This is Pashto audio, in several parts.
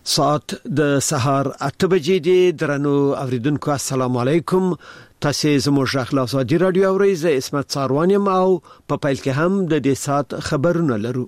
ساعت د سهار 8 بجې دی. درنو اوریدونکو السلام علیکم. تاسو زموږ غږ له ازادي رادیو اوریزه اسمت څاروانیم او په پیل کې هم د دې سات خبرونه لرو.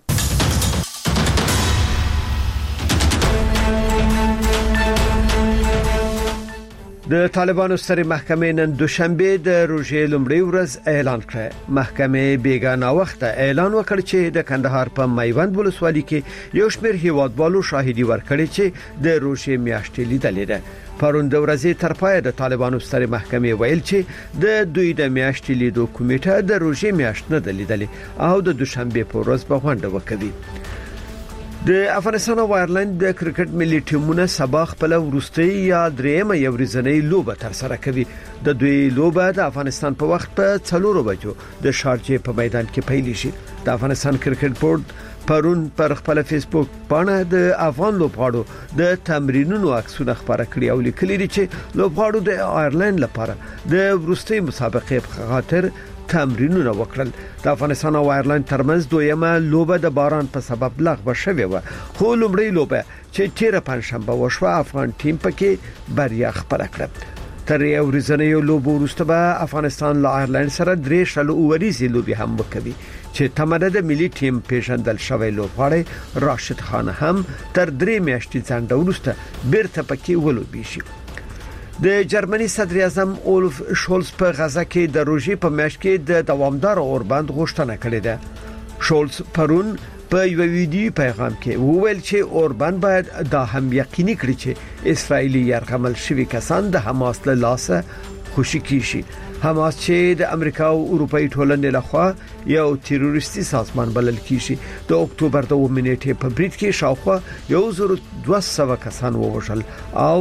د طالبانو سترې محکمې نن دوشنبه د روژې لومړۍ ورځ اعلان کړ. محکمې بیګانه وخت اعلان وکړ چې د کندهار په میوند ولسوالۍ کې یو شمېر هیوادوالو شاهدي ورکړي چې د روژې میاشتې لیدلې ده. پرون د ورځې تر پای د طالبانو سترې محکمې ویل چې د دوی د میاشتې لیدو کمیټه د روژې میاشت نه لیدلې او د دوشنبه په ورځ په غونډه وکړي. د افغانستان او آیرلند د کرکټ ملي ټیمونه سبا خپل ورستۍ یا درېمه یو ورځنۍ لوبه تر سره کوي. د دوی لوبه د افغانستان په وخت په 4 بجو د شارجې په میدان کې پیل شي. د افغانستان کرکټ بورډ پرون پر خپل فیسبوک باندې د افغان لوبغاړو د تمرینونو عکسونه خبره کړي او لیکلي دي چې لوبغاړو د آیرلند لپاره د ورستۍ مسابقې په خاطر تمرینونه وکړل. د افغانستان او آیرلند ترمنځ دویمه لوبه د باران په سبب لغوه شوې و، خو لومړی لوبه چې تیر پنځشنبه وشوه افغان ټیم پکې بریا خپل کړه. تر یو ورځنۍ لوبه وروسته به افغانستان له آیرلند سره 3 ورځې لوبي هم وکړي چې تمره د ملي ټیم پیژندل شوی لوبغاړی راشد خان هم تر 3 میاشتې ځنډ وروسته بیرته پکې ولوبي شي. د جرمني صدر اعظم اولف شولز په غزا کې د روژې په میاشت کې د دوامدار اوربند غوښتنه کړې ده. شولز پرون په یو ویډیو پیغام کې وویل چې اوربند باید دا هم یقیني کړي چې اسرایلی یرغمل شوی کسان د حماس له لاسه خوشی کیشي. حماس چې د امریکا او اروپאי ټولنې لخوا یو تروریستي سازمان بلل کیږي. د اکتوبر د 2 نیټې په بریټ کې شاوخوا 1200 کسان ووژل او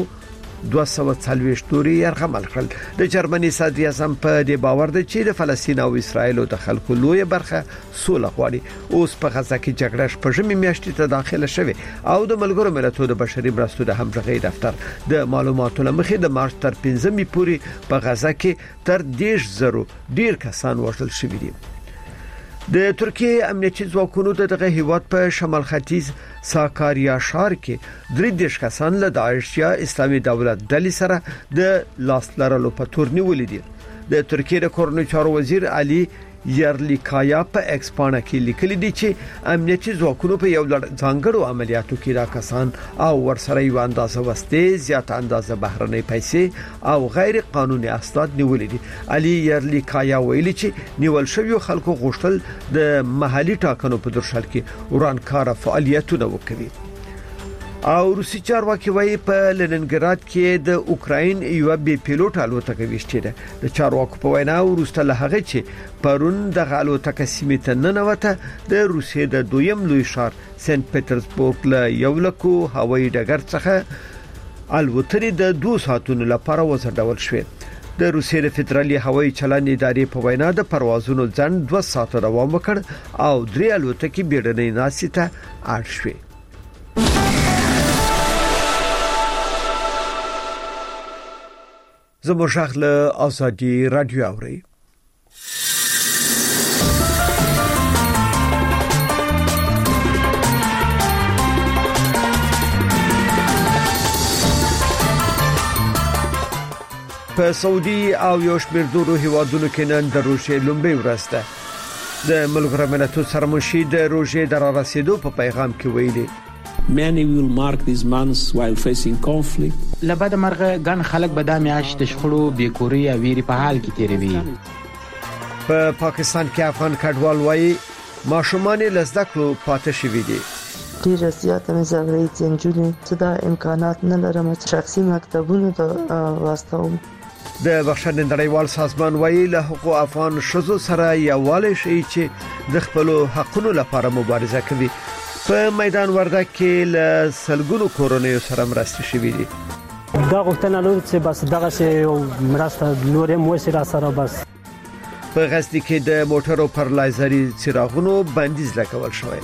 240 توري يرغمل کړل. د جرمني صدر اعظم په دې باور دی چې د فلسطین او اسرایل د خلکو لوی برخه سوله غواړي. اوس په غزا کې جګړه شپږمې میاشتې ته داخله شوه او د ملګرو ملتونو د بشري مرستو د همغږي دفتر د معلوماتو لمخې د مارچ تر 15مې پورې په غزا کې تر 10,000 ډیر کسان وژل شوي دي. د ترکیه امنیتي ځواکونو دغه هیواد په شمال ختیځ ساکاریا ښار کې 3 کسان له داعش یا اسلامي دولت ډلې سره د لاس لرلو په تور نیولې دي. د ترکیه د کورنۍ چارو وزیر علي یرلیکایا په ایکسپانا کې لیکلي دي چې امنیتي ځواکونو په یو ځانګړو عملیاتو کې را کسان او ورسره یو اندازه وسته زیات اندازه بهرنۍ پیسې او غیر قانوني اسناد نیولې دي. علي یرلیکایا ویلي چې نیول شوی خلکو غوښتل د محلي ټاکنو په درشل کې ورانکار فعالیتونه وکړي. او روسي چارواکي وايي په لننګراد کې د اوکراین یو بي پیلوټ الوتکه وشته ده. د چارواکو په وینا ورسته له هغه چې پرون د الوتکه سیمه ته ننوته د روسیې د دویم لوی ښار سنت پټرزبورګ له یو لکو هوایي ډګر څخه الوتنې د 2 ساعتونو لپاره وځنډول شوې. د روسیې د فدرالي هوایي چلند ادارې په وینا د پروازونو ځنډ 2 ساعته دوام وکړ او 3 الوتکې بیړنۍ ناستې ته اړ شوې. زموږ غږ له ازادي رادیو اوري. په سعودي او یو شمېر نورو هیوادونو کې نن د روژې لومړۍ ورځ ده. د ملګرو ملتونو سرمنشي د روژې د رارسېدو په پیغام کې ویلي Many will mark these months while facing conflict. لبد مرغه ګڼ خلک به د میاشت شخړو بیکوري او ویری په حال کې تیروي. په پاکستان کې افغان کډوال وایي ماشومان لزده کړو پاتې شوي دي. ډیره زیاته مې زغړې چنجونې چې دا امکانات نه لرم چې شخصي مکتبونو ته واستوم. د بخښنې نړیوال سازمان وایي له حقوق افغان شذو سره یووالی شي چې د خپل حقونو لپاره مبارزه کوي. په میدان وردګ کې له سلګونو کورونو سره مرسته شوې دي. دا غوښتنه لري چې بس دغه شی مرسته نورې موثره سره بس. په غزني کې د موټرو پر لایزري څراغونو بندیز لګول شوی.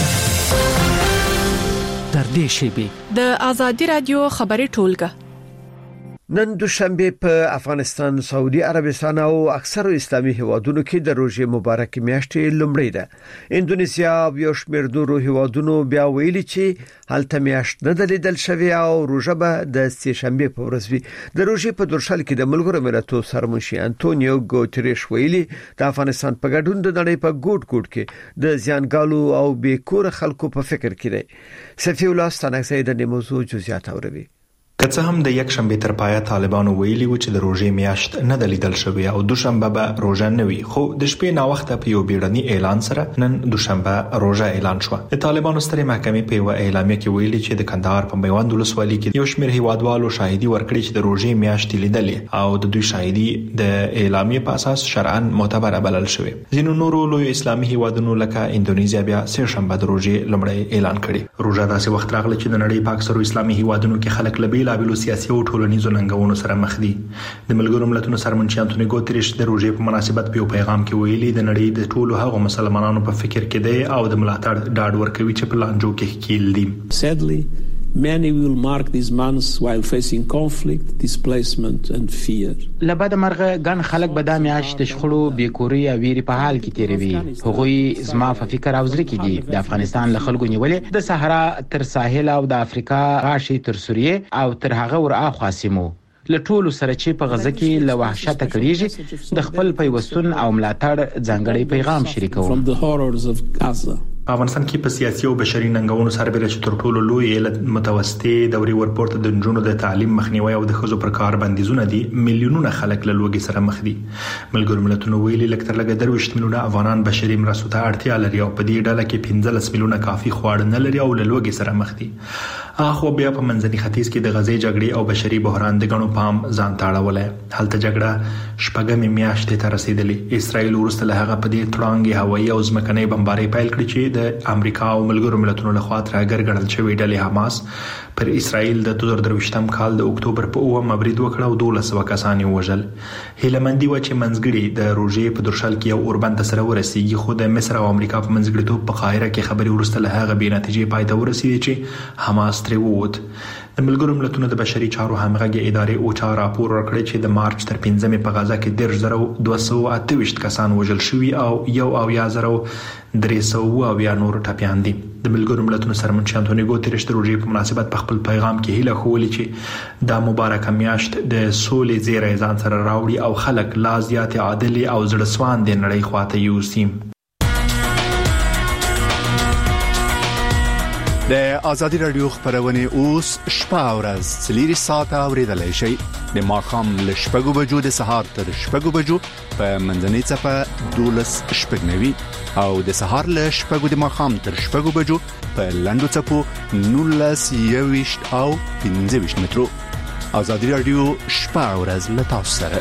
تر دې شی به د ازادي رادیو خبري ټولګه نن دوشنبه په افغانستان، سعودي عربستان او اکثر اسلامي هیوادونو کې د روزې مبارکي میاشتې لومړی ده. اندونیسیا او یو شمېر نورو هیوادونو بیا ویلي چې هلته میاشت نه دلیدل شوی او روزه به د سه شنبه په ورځ وي. د روزې په درشل کې د ملګرو ملتونو سرمنشي انټونیو ګوتریش ویلي د افغانستان په ګډون د نړۍ په ګوټ کې د زیانګالو او بیکور خلکو په فکر کې دی. صفی الله ستانکزی د موضوع جزئیات اوروي. که څه هم د یک شنبه تر پایه طالبانو ویلي و چې د روزې میاشت نه دلیدل شوی او دوشنبه به روزه نه وي، خو د شپې نا وخت په یو بیړني اعلان سره نن دوشنبه روزه اعلان شو. د طالبانو سترې محکمې په اعلامیه کې ویلي چې د کندهار په میوند ولسوالۍ کې یو شمېر هیوادوالو شاهدي ورکړي چې د روزې میاشت لیدلې او د دوی شاهدي د اعلامیه په اساس شرعاً معتبره بلل شوی. ځینو نورو لوی اسلامي هیوادونو لکه اندونیزیا بیا سه شنبه د روزې لومړی اعلان کړي. روزه داسې وخت راغلی چې د نړۍ په اکثرو اسلامي هیوادونو کې خلک لبیل بېلابېلو سیاسي او ټولنیزو ننګونو سره مخ دي. د ملګرو ملتونو سرمنشي انټونیو ګوتریش د روزې په مناسبت په پیغام کې ویلي د نړۍ د ټولو هغو مسلمانانو په فکر کې دی او د ملاتړ ډاډ ورکوي چې په لانجو کې ښکیل دي. Sadly, many will mark these months while facing conflict, displacement and fear. لبد مرغه ګڼ خلک به دا میاشت د شخړو، بیکوري او ویري په حال کې تیروي. هغوی زما په فکر او زړه کې دي. د افغانستان له خلکو نیولې د صحرا تر ساحل او د افریقا غاښي تر سوریې او تر هغه ور اخوا سیمو له ټولو سره چې په غزه کې له وحشت کړيږي د خپل پیوستون او ملاتړ ځانګړي پیغام شریکوم. From the horrors of Gaza. په افغانستان کې په سیاسي او بشري ننګونو سربېره چې تر ټولو لوی علت متوسطې دوري ورپورته د نجونو د تعلیم مخنیوي او د ښځو پر کار بندیزونه دي، میلیونونه خلک له لوږې سره مخ دي. ملګرو ملتونو ویلي لکه تر لږه 23 میلیونه افغانان بشري مرستو ته اړتیا لري او په دې ډله کې 15 میلیونه کافي خواړه نه لري او له لوږې سره مخ دي. اخو بیا په منځني ختیځ کې د غزې جګړې او بشري بحران د غنو پام ځان تاړولای. هلته جګړه شپږمې میاشتې ته رسیدلې. اسرائیل ورسته له هغه په دې تړانګي هوایي او ځمکنۍ بمبارۍ پیل کړې چې د امریکا او ملګرو ملتونو لخوا ترګر ګڼل شوی ډلې حماس پر اسرائیل د 2023 کال د اکتوبر په 9 برید وکړ او 1200 کسان وژل. هیلمندي و چې منځګړي د روزې په درشل کې یو اوربند سره ورسیږي، خو د مصر او امریکا په منځګړیتوب په قاهره کې خبري ورسته له هغه بې نتیجې پای ته ورسیدي چې حماس ترې ووت. د ملګرو ملتونو د بشري چارو همغږي ادارې اوچا راپور ورکړی چې د مارچ تر 15 په غزه کې 10228 کسان وژل شوي او 1,300 نور ټپیان دي. د ملګرو ملتونو سرمنشي انټونیو ګوتریش د روزې په مناسبت په خپل پیغام کې هیله ښوولې چې دا مبارکه میاشت د سولې زیری ځان سره راوړي او خلک لا زیات عادل او زړسوان د نړۍ خواته یوسي. د آزادی رادیو خبرونه اوس شپه او ورځ 4 ساعته اوریدلای شئ. د ماښام له 6 بجو د سهار تر 6 بجو په منځنۍ صفه 12:09 او د سهار له 6 د ماښام تر 6 بجو په لنډو صفو 19:20 او 15 مترو. آزادی رادیو شپه او ورځ له تاسو سره.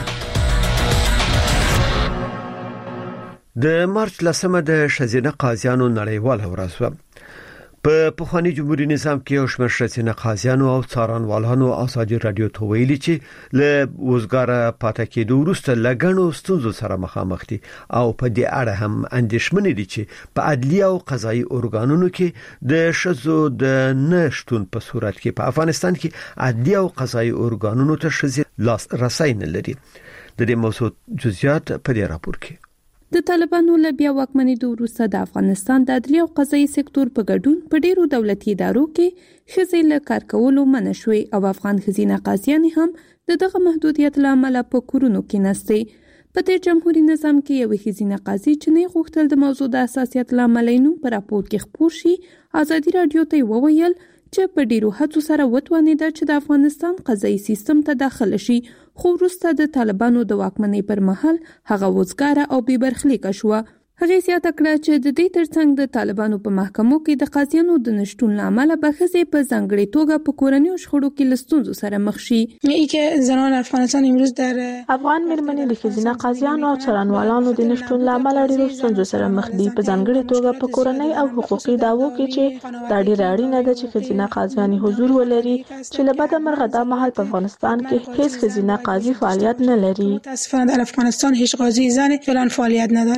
د مارچ لسمه د ښځینه قاضیانو نړیواله ورځ وه. په پخوانی جمهوریت نظام کې یو شمېر ښځینه قاضیانو او څارنوالانو آزادي رادیو ته ویلي چې له وزګاره پاتې کېدو وروسته لګڼو ستونزو سره مخامخ دي او په دې اړه هم اندېښمن دي چې په عدلي او قضایي ارګانونو کې د ښځو د نشټون په صورت کې په افغانستان کې عدلي او قضایي ارګانونو ته ښځې لاس رسای نه لري. د دې موضوع جزئیات په دې راپور کې. د طالبانو له بیا واکمنېدو وروسته د افغانستان د عدلي او قضایي سکتور په ګډون په ډیرو دولتي ادارو کې ښځې له کار کولو منع شوې او افغان ښځینه قاضیان هم دغه محدودیت له امله په کورونو کې نستې. په دې جمهوریت نظام کې یو ښځینه قاضي چې نه غوښتل د موضوع د حساسیت له امله نوم په راپور کې خپور شي، آزادي رادیو ته وویل چې په ډیرو هڅو سره وتوانېده چې د افغانستان قضایي سیستم ته داخل شي، خو وروسته د طالبانو د واکمنۍ پر مهال هغه وزګاره او بې برخلیکه شوه. هغې زیاته کړه چې د دې ترڅنګ د طالبانو په محکمو کې د قاضیانو د نشټون له امله به ښځې په ځانګړې توګه په کورنیو شخړو کې له ستونزو سره مخ شي. زنان افغانستان امروز در افغان مېرمنې د ښځینه قاضیانو او څارنوالانو د نشټون له امله ډېرو ستونزو سره مخ دي، په ځانګړې توګه په کورنۍ او حقوقي دعوو کې چې دا ډېره اړینه ده چې ښځینه قاضیان حضور ولري، چې له بده مرغه دا مهال په افغانستان کې هیڅ ښځینه قاضي فعالیت نه لري. متاسفانه در افغانستان هیچ قاضی زن فعلا فعالیت نداره.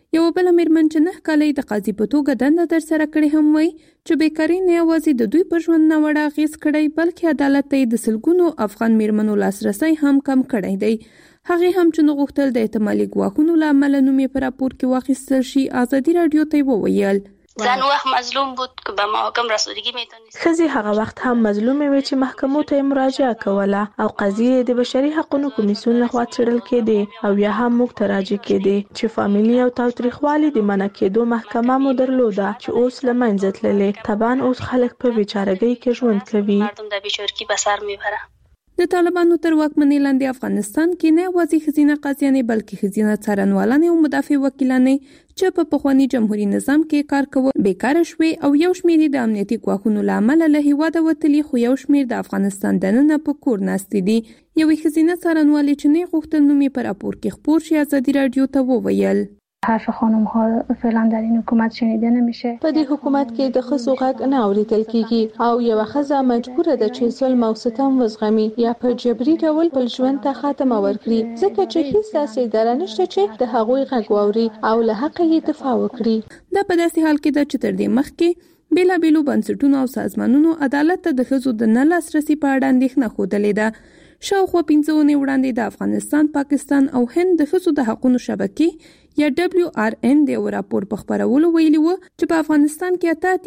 یو بل میرمن چې 9 کالې د قاضي په توګه دنده در سره کړې هم وایي چې بیکاري نه یوازې د دوی په ژوند نه وړ اغېز کړی بلکې عدالت ته د سلګونو افغان میرمنو لاسرسي هم کم کړی دی. هغه هم چې غوښتل د احتمالي ګواښونو له امله نوم یې پر راپور کې واخیستل شي. ازادي رادیو ته وویل زن وقت مظلوم بود که به محاکم رسیدگی میتونست. خزي هغه وخت هم مظلومه وي چې محکمو ته مراجعه کوله او قضیه د بشري حقوقو کمیسیون لخوا څېړل کېده او یا هم موږ ته راجع کېده چې فامیلی او تاوتریخوالي د منع کېدو محکمه مو درلوده چې اوس له منځه تللې. طبعا اوس خلک په بیچارهګۍ کې ژوند کوي. مردم د بیچارهګۍ په سر میبره. د طالبانو تر واکمنۍ لاندې افغانستان کې نه یوازې ښځینه قاضیانې بلکې ښځینه څارنوالانې او مدافع وکیلانې چې په پخواني جمهوریت نظام کې کار کول بیکاره شوې او یو شمېر د امنیتي ګواښونو له امله له هیواده وتلي خو یو شمېر د افغانستان دننه په کور ناستې دي. یوې ښځینه څارنوالې چې نه غوښتل نوم یې په راپور کې خپور شي ازادي رادیو ته وویل حرف خانم ها فعلا در این حکومت شنیده نمیشه. په دې حکومت کې د ښځو غږ نه اوریدل کیږي او یو ښځه مجبوره ده چې ظلم او ستم وزغمي یا په جبري ډول بل ژوند ته خاتمه ورکړي ځکه چې هیڅ داسې اداره نشته چې د هغوی غږ واوري او له حق یې دفاع وکړي. دا په داسې حال کې ده چې تر دې مخکې بیلابیلو بنسټونو او سازمانونو عدالت ته د ښځو د نه لاسرسي په اړه اندېښنه ښودلې ده. شاوخوا 15 اونۍ وړاندې د افغانستان، پاکستان او هند د ښځو د حقوقو شبکې یا WRN د یو راپور په خپرولو ویلي و چې په افغانستان کې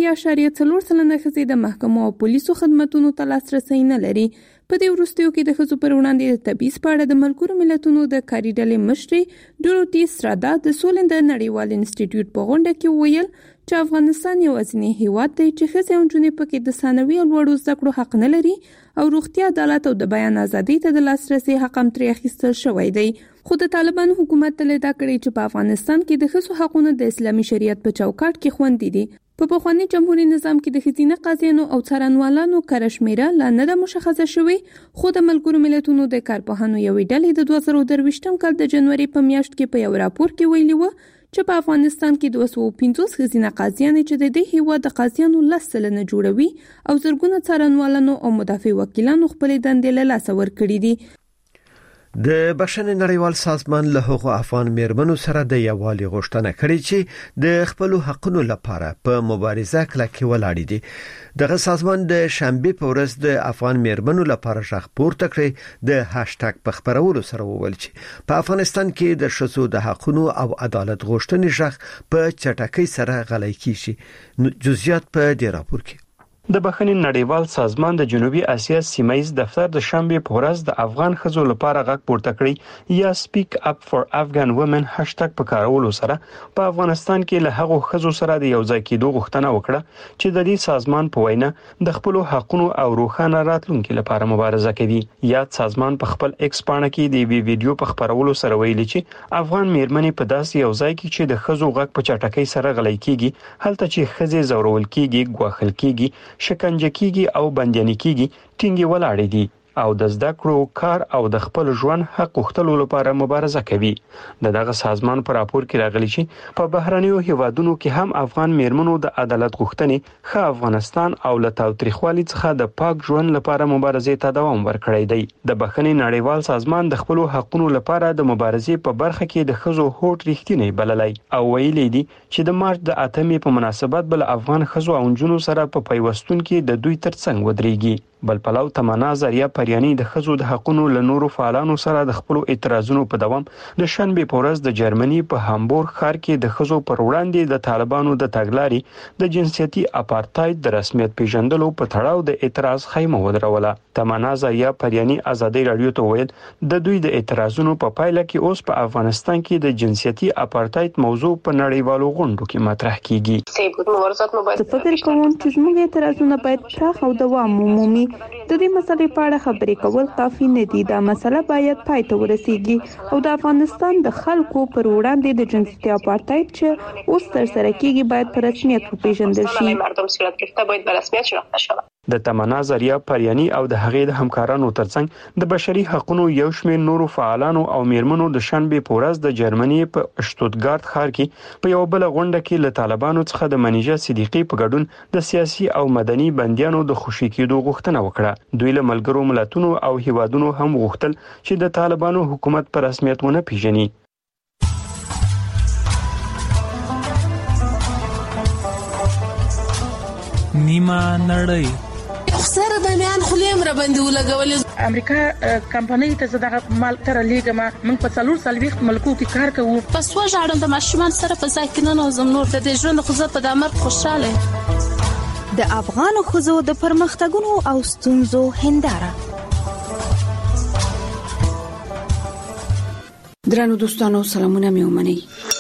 8.4% ښځې د محکمو او پولیسو خدماتو ته لاسرسي نه لري. په دې وروستیو کې د ښځو پر وړاندې د تبعیض په اړه د ملګرو ملتونو د کاري ډلې مشرې ډوروتي سرادا د سولې د نړیوال انسټیټیوټ په غونډه کې ویل چې افغانستان یوازینی هیواد دی چې ښځې او نجونې پکې د ثانوي او لوړو زده کړو حق نه لري او روغتیا، عدالت او د بیان ازادۍ ته د لاسرسي حق هم ترې اخیستل شوی دی. خو د طالبانو حکومت تل دا کړی چې په افغانستان کې د ښځو حقونه د اسلامي شریعت په چوکاټ کې خوندي دي. په پخواني جمهوریت نظام کې د ښځینه قاضیانو او څارنوالانو کره شمیره لا نه ده مشخصه شوې، خو د ملګرو ملتونو د کارپوهانو یوې ډلې د 2023 کال د جنوري په میاشت کې په یو راپور کې ویلي و چې په افغانستان کې 250 ښځینه قاضیانې چې د دې هیواد د قاضیانو 10% جوړوي او زرګونه څارنوالانو او مدافع وکیلانو خپل دندې له لاسه ورکړي دي. د بشري نړیوال سازمان له هغو افغان میرمنو سره د یووالي غوښتنه کړې چې د خپل حقونو لپاره په مبارزه کلکې ولاړې دي. دغه سازمان د شنبه په ورځ د افغان میرمنو لپاره غږ پورته کړی د هاشټاګ په خبرولو سره وویل چې په افغانستان کې د ښځو د حقونو او عدالت غوښتنې غږ په چټکۍ سره غلي کیږي. جزئیات په دې راپور کې. د بخښنې نړیوال سازمان د جنوبي اسیا سیمایي دفتر د شنبه په ورځ د افغان ښځو لپاره غږ پورته کړی یا سپیک اپ فار افغان وومن هاشټاګ په کارولو سره په افغانستان کې له هغو ښځو سره د یو ځای کېدو غوښتنه وکړه چې د دې سازمان په وینا د خپل حقوقو او روښانه راتلونکو لپاره مبارزه کوي. یاد سازمان په خپل ایکس پاڼه کې د ویډیو په خبرولو سره ویلي چې افغان میرمنې په داسې یو ځای کې چې د ښځو غږ په چټکۍ سره غلي کیږي، هلته چې ښځې زورول کیږي، ګواښل کیږي، شکنجه کیږي او بندياني کیږي، ټینګي ولاړې دي او د زده کړو، کار او د خپل ژوند حق غوښتلو لپاره مبارزه کوي. دغه سازمان په راپور کې راغلي چې په بهرنیو هیوادونو کې هم افغان میرمنو د عدالت غوښتنې ښه افغانستان او له تاوتریخوالي څخه د پاک ژوند لپاره مبارزې ته دوام ورکړی دی. د بخښنې نړیوال سازمان د خپل حقوقو لپاره د مبارزې په برخه کې د ښځو هوټ رښتینی بللی او ویلي دي چې د مارچ د 8 په مناسبت بل افغان ښځو او نجونو سره په پیوستون کې د دوی ترڅنګ ودرېږي. بل پلو تمنا زریه پریانی د ښځو د حقوقو له نورو فعالانو سره د خپل اعتراضونو په دوام د شنبه په ورځ د جرمني په هامبورګ ښار کې د ښځو پر وړاندې د طالبانو د تګلارې د جنسيتي اپارټاید د رسمیت پیژندلو په تړاو د اعتراض خیمه ودروله. تمنا زریه پریانی ازادي رادیو ته ویل د دوی د اعتراضونو په پایله کې اوس په افغانستان کې د جنسيتي اپارټاید موضوع په نړیوالو غونډو کې مطرح کیږي. فکر کوم چې زموږ اعتراضونه باید پراخ او دوام ومومي. د دې مسلې په اړه خبرې کول کافي نه دي. دا مسله باید پای ته ورسیږي او د افغانستان د خلکو پر وړاندې د جنسيتي اپارټاید چې اوس ترسره کیږي باید په رسمیت وپیژندل شي. د تمنا زریه پریانی او د هغې د همکارانو ترڅنګ د بشري حقوقو یو شمېر نورو فعالانو او میرمنو د شنبه په ورځ د جرمني په شتوتګارت ښار کې په یو بل غونډه کې له طالبانو څخه د منیجه صدیقي په ګډون د سیاسي او مدني بنديانو د خوشي کېدو غوښتنه وکړه. دوی له ملګرو ملتونو او هیوادونو هم غوښتل چې د طالبانو حکومت په رسمیت ونه پیژني. نیمه نړۍ خسر د میان خلیم را باندې ولګولې. امریکا کمپنۍ ته زداغه مال تر لیګما من په 4 ملکو کې کار کوو. پس وژاړم د ماشومان سره په ځای کې نه نوزم نور د ژوند خو زه په دمر خوشاله. د افغان ښځو د پرمختګونو او ستونزو هنداره. درنو دوستانو سلامونه مې ومنئ.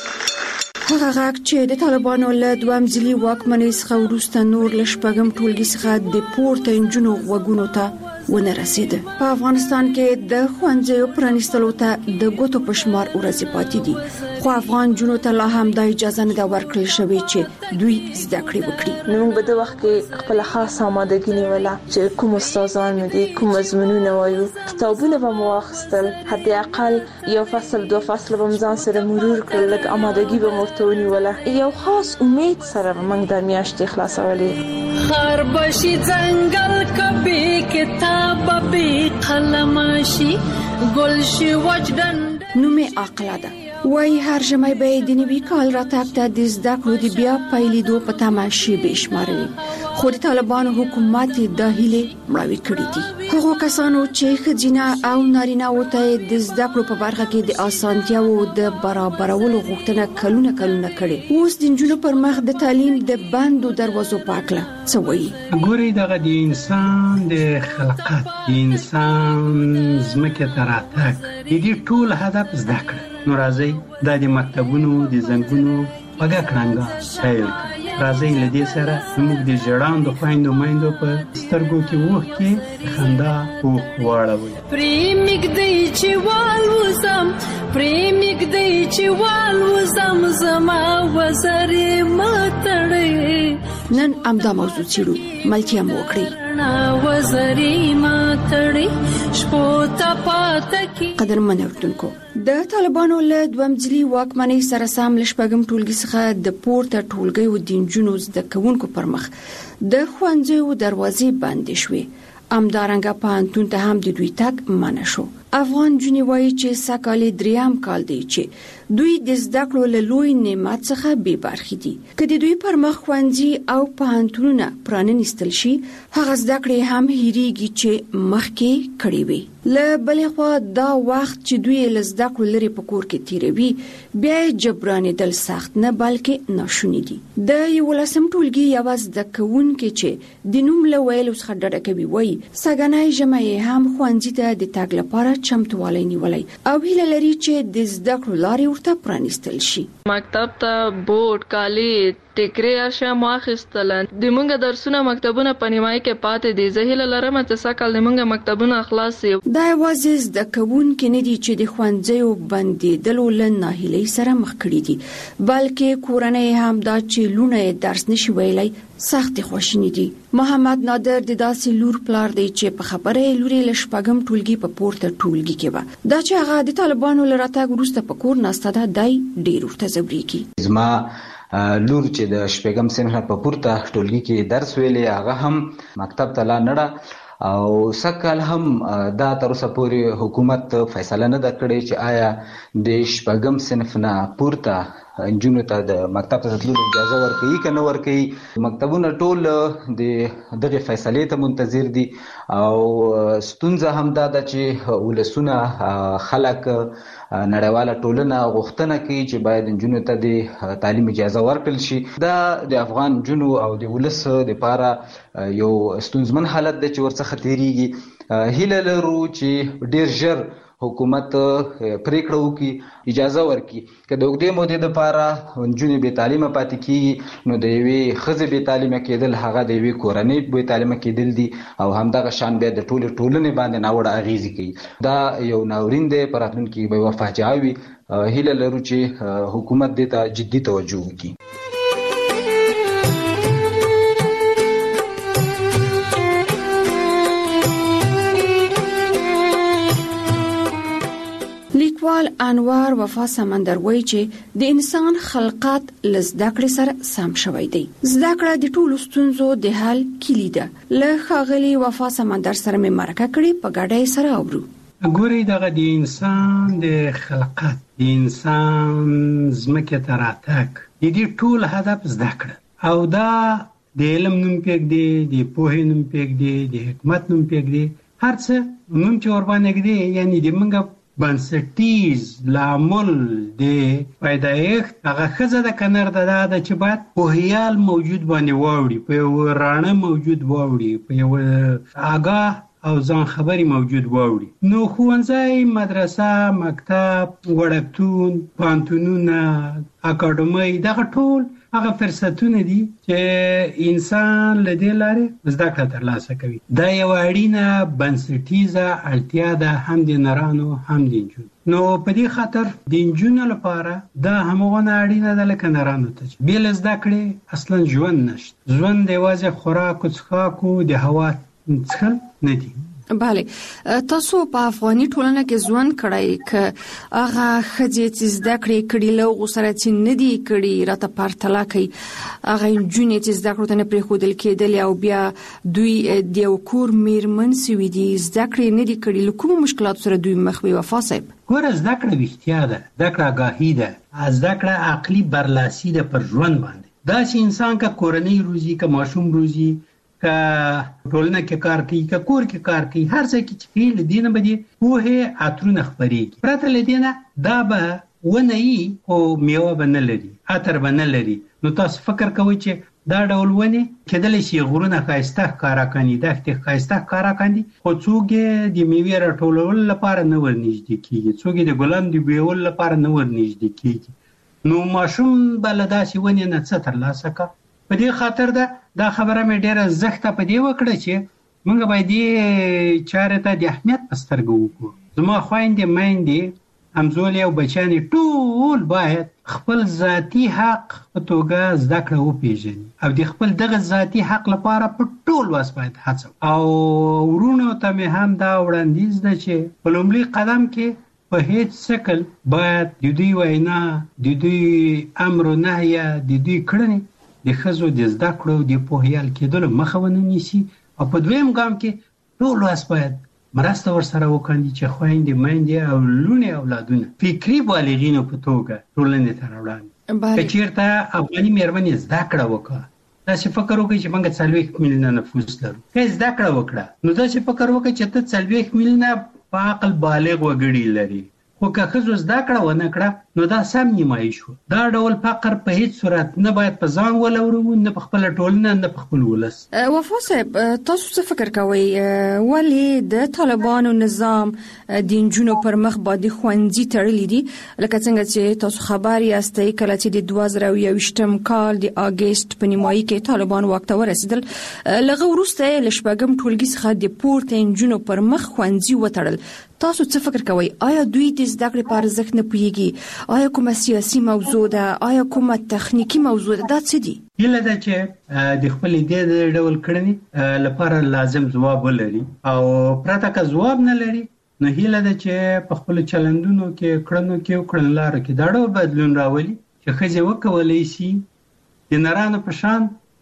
هغه غږ چې د طالبانو له دوام ځلي واکمنۍ څخه وروسته نور له شپږم ټولګي څخه د پورته نجونو غوږونو ته ونه رسیده. په افغانستان کې د ښوونځیو پرانیستلو ته د ګوتو په شمار ورځې پاتې دي، خو افغان جنو ته لا هم د اجازه نه ورکړل شوې چې دوی زده کړې وکړي. نو په دغه وخت کې خپل خاصه آمادګي نیوله چې کوم استادان دي، کوم مضمونونه وایو، کتابونه به مواخستل، حتی اقل یو فصل 2 فصل به ځان سره مرور کړل، لکه آمادګي به مرتونی ولا یو خاص امید سره موږ د میاشتې خلاصولې. خربشي ځنګل کبي کتاب به قلمشي ګلشي وجدان نومه عقله ده. وای هر جمعې به د نوي کال راتګ ته د زده کړو د بیا پیلېدو په تماشې به شمارلي، خو د طالبانو حکومت د هیله مړاوي کړې دي. هغه کسانو چې ښځینه او نارینه وته د زده کړو په برخه کې د اسانتیاو د برابرولو غوښتنه کلونه کړې، اوس د نجونو پر مخ د تعلیم د بندو دروازو پاکله څه وایي. ګوري دغه د انسان د خلقت، د انسان زمکه تراتک دې ټول هدف زده کړه. نو راځي د مکتبونو د زنګونو وګه کړنګا پیل راځي لدې سره موږ د جړاندو خويندو مایندو په سترګو کې وښ کې خندا او واړوي. پریمګ دی چې والوزم پریمګ دی چې والوزم زما وزرې ماتړې. نن امدا موضوع چیرو ملتیا مو وکړي. وزرې ماتړې شپوتا پاتکی. قدر منوتونکو د طالبانو له دوام ځلي واکمنۍ سره سم لشپږم ټولګي څخه د پورته ټولګي او د نجونو زده کوونکو پر مخ د ښوونځیو دروازې بندې شوې. امدارنګه پانتون ته هم د دوی تک منع شو. افغان جونی وایي چې سکه‌لې دریم کال دی چې دوی د زده کړو له لوی نعمت څخه بې برخې دي. که د دوی پر مخ ښوونځي او پانتونونه پرانیستل شي، هغه زده کړې هم هېریږي چې مخکې کړې وي. له بلې خوا دا وخت چې دوی له زده کړو لري په کور کې تیروي، بیا جبرانېدل سخت نه بلکې ناشوني دي. د 11م ټولګي یو زده کوونکي چې د نوم له ویلو څخه ډډه کوي وایي سګنای جمعې هم ښوونځي ته د تګ لپاره چمتووالی نیولای او هیله لري چې د زده کړو لارې ورته پرانیستل شي. مکتب ته بورډ کالی ټیکرې اشیا ماخستل د مونږ درسونه مکتبونه پنیمای کې پاتې دي. زه هیله لرم چې سکه‌ل د مونږ مکتبونه خلاص شي. دا وازه زده کوونکي نه دي چې د ښوونځیو بندېدلو له ناهیلۍ سره مخ کړي دي، بلکې کورنۍ هم دا چې لونه درس نشي ویلای سخت خوشنی دي. محمد نادر د داسې لور پلار دی چې په خبره لوري له شپږم ټولګي په پورته ټولګي کې و. دا چې هغه د طالبانو لراتګ وروسته په کور ناسته ده دای ډیر ورته زبريږي. زما لور چې د شپږم صنف په پورته ټولګي کې درس ویلې، هغه هم مکتب ته لا نړه او سکه‌ل هم دا تر اوسه پورې حکومت فیصله نه کړې چې آیا د شپږم صنف نه پورته انجونو ته د مکتب ته تللو اجازه ورکړي که نه ورکړي. مکتبونه ټول دغه فیصلې ته منتظر دي او ستونزه هم دا ده چې ولسونه خلک نړیواله ټولنه غوښتنه کوي چې باید انجونو ته د تعلیم اجازه ورکړل شي. دا د افغان جنو او د ولس لپاره یو ستونزمن حالت دی چې ورڅخه تیریږي. هیله لرو چې ډیر ژر حکومت پریکړه وکړي، اجازه ورکړي که د اوږدې مودې لپاره نجونې بې تعلیمه پاتې کیږي نو د یوې ښځې بې تعلیمه کېدل هغه د یوې کورنۍ بې تعلیمه کېدل دي او همدغه شان بیا د ټولې ټولنې باندې ناوړه اغېزې کوي. دا یو ناورین دی، په راتلونکي کې به یوه فاجعه وي. هیله لرو چې حکومت دې ته جدي توجه وکړي. لیکوال انوار وفا سمندر وایي چې د انسان خلقت لزده کړې سره سم شوی دی. زده کړه د ټولو ستونزو د حل کلي ده. له ښاغلي وفا سمندر سره مې مرکه کړې، په ګډه یې سره اورو. ګوري دغه د انسان د خلقت، د انسان زمکه تراتک دې ټول هدف زده کړه او دا د علم نوم پکې دی، د پوهې نوم پکې دی، د حکمت نوم پکې دی، هر څه نوم چې ور باندې دی، یعنی د منګه بنسټیز لامل د پیدایښت هغه ښځه د کنر ده چې باید پوهیال موجود باندې واوړي، په یو رانه موجود واوړي، په یو آگاه او ځان خبري موجود واوړي. نو ښوونځی، مدرسه، مکتب، وړکتون، پوهنتونونه، اکاډمۍ، دغه ټول هغه فرصتونه دي چې انسان له دې لارې زده کړه ترلاسه کوي. دا یو اړینه بنسټیزه اړتیا ده، هم د نرانو هم د نجونو. نو په دې خاطر د نجونو لپاره دا همغونه اړینه ده لکه نرانو ته چې بې له زده کړې اصلا ژوند نشته. ژوند یوازې خوراک او څښاک او د هوا څښل نه دي. بله، تاسو په افغاني ټولنه کې ژوند کړی که هغه ښځې چې زده کړې کړي له هغو سره چې نه دي کړي راته پرتله کوي، هغه نجونې چې زده کړو ته نه پرېښودل کېدلې او بیا دوی د یو کور میرمن سوي دي، زده کړې نه دي کړي، له کومو مشکلاتو سره دوی مخ وي وفا صاحب؟ ګوره، زده کړه ویښتیا ده، زده کړه آګاهي ده، زده کړه عقلي برلاسي ده پر ژوند باندې. دا چې انسان که کورنۍ روزي، که ماشوم روزي، که ټولنه کې کار کوي، که کور کې کار کوي، هر ځای کې چې کوي، له دې نه به د پوهې عطرونه خپرېږي. پرته له دې نه دا به ونه وي خو میوه به نه لري، عطر به نه لري. نو تاسو فکر کوئ چې دا ډول ونې کېدلی شي غرونه ښایسته ښکاره کاندي، دښتې ښایسته ښکاره کاندي، خو څوک یې د میوې راټولولو لپاره نه ورنږدې کېږي، څوک یې د ګلانو د بویولو لپاره نه ورنږدې کېږي. نو ماشوم به له داسې ونې نه څه ترلاسه کړه. په دې خاطر دا خبره مې ډېره زښته په دې وکړه چې موږ باید دې چارې ته د اهمیت په سترګه وګورو. زما خویندې، میندې، همزولې او بچیانې ټول باید خپل ذاتي حق په توګه زده کړه وپېژني او د خپل دغه ذاتي حق لپاره په ټول وس باید هڅه وکړي. او ورونو ته مې هم دا وړاندیز ده چې په لومړي قدم کې په هیڅ شکل باید د دوی وینا، د دوی امر و نهیه، د دوی کړنې د ښځو د زده کړو د پوهیال کېدلو مخه ونه نیسي. او په دویم ګام کې ټول وس باید مرسته ورسره وکړي چې خویندې، میندې او لوڼې اولادونه فکري بالغینو په توګه ټولنې ته راوړاندې. که چېرته افغاني مېرمنې زده کړه وکړه، داسې فکر وکړي چې موږ 40 میلیونه نفوس لرو، که زده کړه وکړه نو داسې فکر وکړي چې ته 40 میلیونه په عقل بالغ وګړي لري. خو که ښځو زده کړه ونه کړه نو دا سم نیمایي شو. دا ډول فقر په هیڅ صورت نه باید په ځان ولورو، نه په خپله ټولنه، نه په خپل ولس. وفا صاحب، تاسو څه فکر کوئ ولې د طالبانو نظام د نجونو پر مخ باندې ښوونځي تړلي دي؟ لکه څنګه چې تاسو خبر یاستئ، کله چې د 2021 کال د اګست په نیمایي کې طالبان واک ته ورسېدل، لږ وروسته له شپږم ټولګي څخه د پورته نجونو پر مخ ښوونځي وتړل. تاسو څه فکر کوئ؟ آیا دوی د زده کړې په ارزښت نه پوهیږي؟ آیا کومه سیاسي موضوع ده؟ آیا کومه تخنیکی موضوع ده؟ دا څه دي؟ هیله ده چې د خپل دې ډول کړنې لپاره لازم ځواب ولري، او پرته که ځواب نه لري نو هیله ده چې په خپل چلندونو کې، کړنو کې او کړنلارو کې دا ډول بدلون راولي چې ښځې وکولی شي د نرانو په شان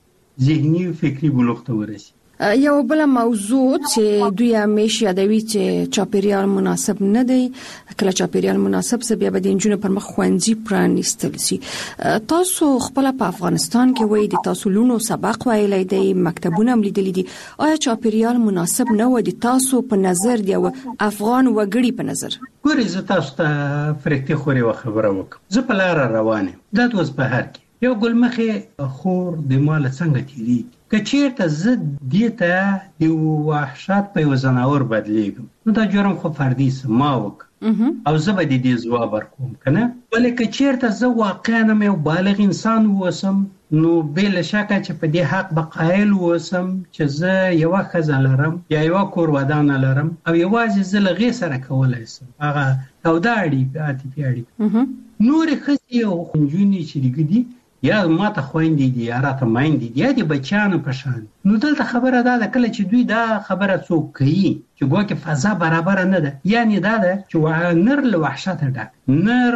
ذهني او فکري بلوغ ته ورسي. یو بل موضوع چې دوی همیشه یادوي چې چاپیریال مناسب نه دی. کله چاپیریال مناسب سه بیا به د نجونو پر مخ ښوونځي پرانیستل شي. تاسو خپل په افغانستان کې وایي د تاسو لونو سبق ویلی دی، مکتبونه هم لیدلي دي. آیا چاپیریال مناسب نه و د تاسو په نظر دی او افغان وګړي په نظر؟ ګورئ، زه تاسو ته فرښتې خورې و خبره وکړم. زه په لاره روان یم، دا د وزبهر کې یو ګلمخې خور د ما له څنګه تېرېږي. که چېرته زه دې ته د وحشت په یو ځناور بدلېږم نو دا جرم خو فردي ما وکړه او زه به د دې ځواب ورکوم، که نه؟ ولې که چېرته زه واقعا هم یو بالغ انسان واوسم نو بې له شکه چې په دې حق به قایل واوسم چې زه یوه ښځه لرم یا یوه کور ودانه لرم او یوازې زه له هغې سره کولی شم هغه توده اړیکې، عاطفي اړیکې. نورې ښځې او نجونې چې دي یا ماته خویندې دي یا راته میندې دي یا د بچیانو په شان. نو دلته خبره دا ده کله چې دوی دا خبره څوک کوي چې ګواکې فضا برابره نه ده، یعنې دا ده چې نر له وحشته ډک، نر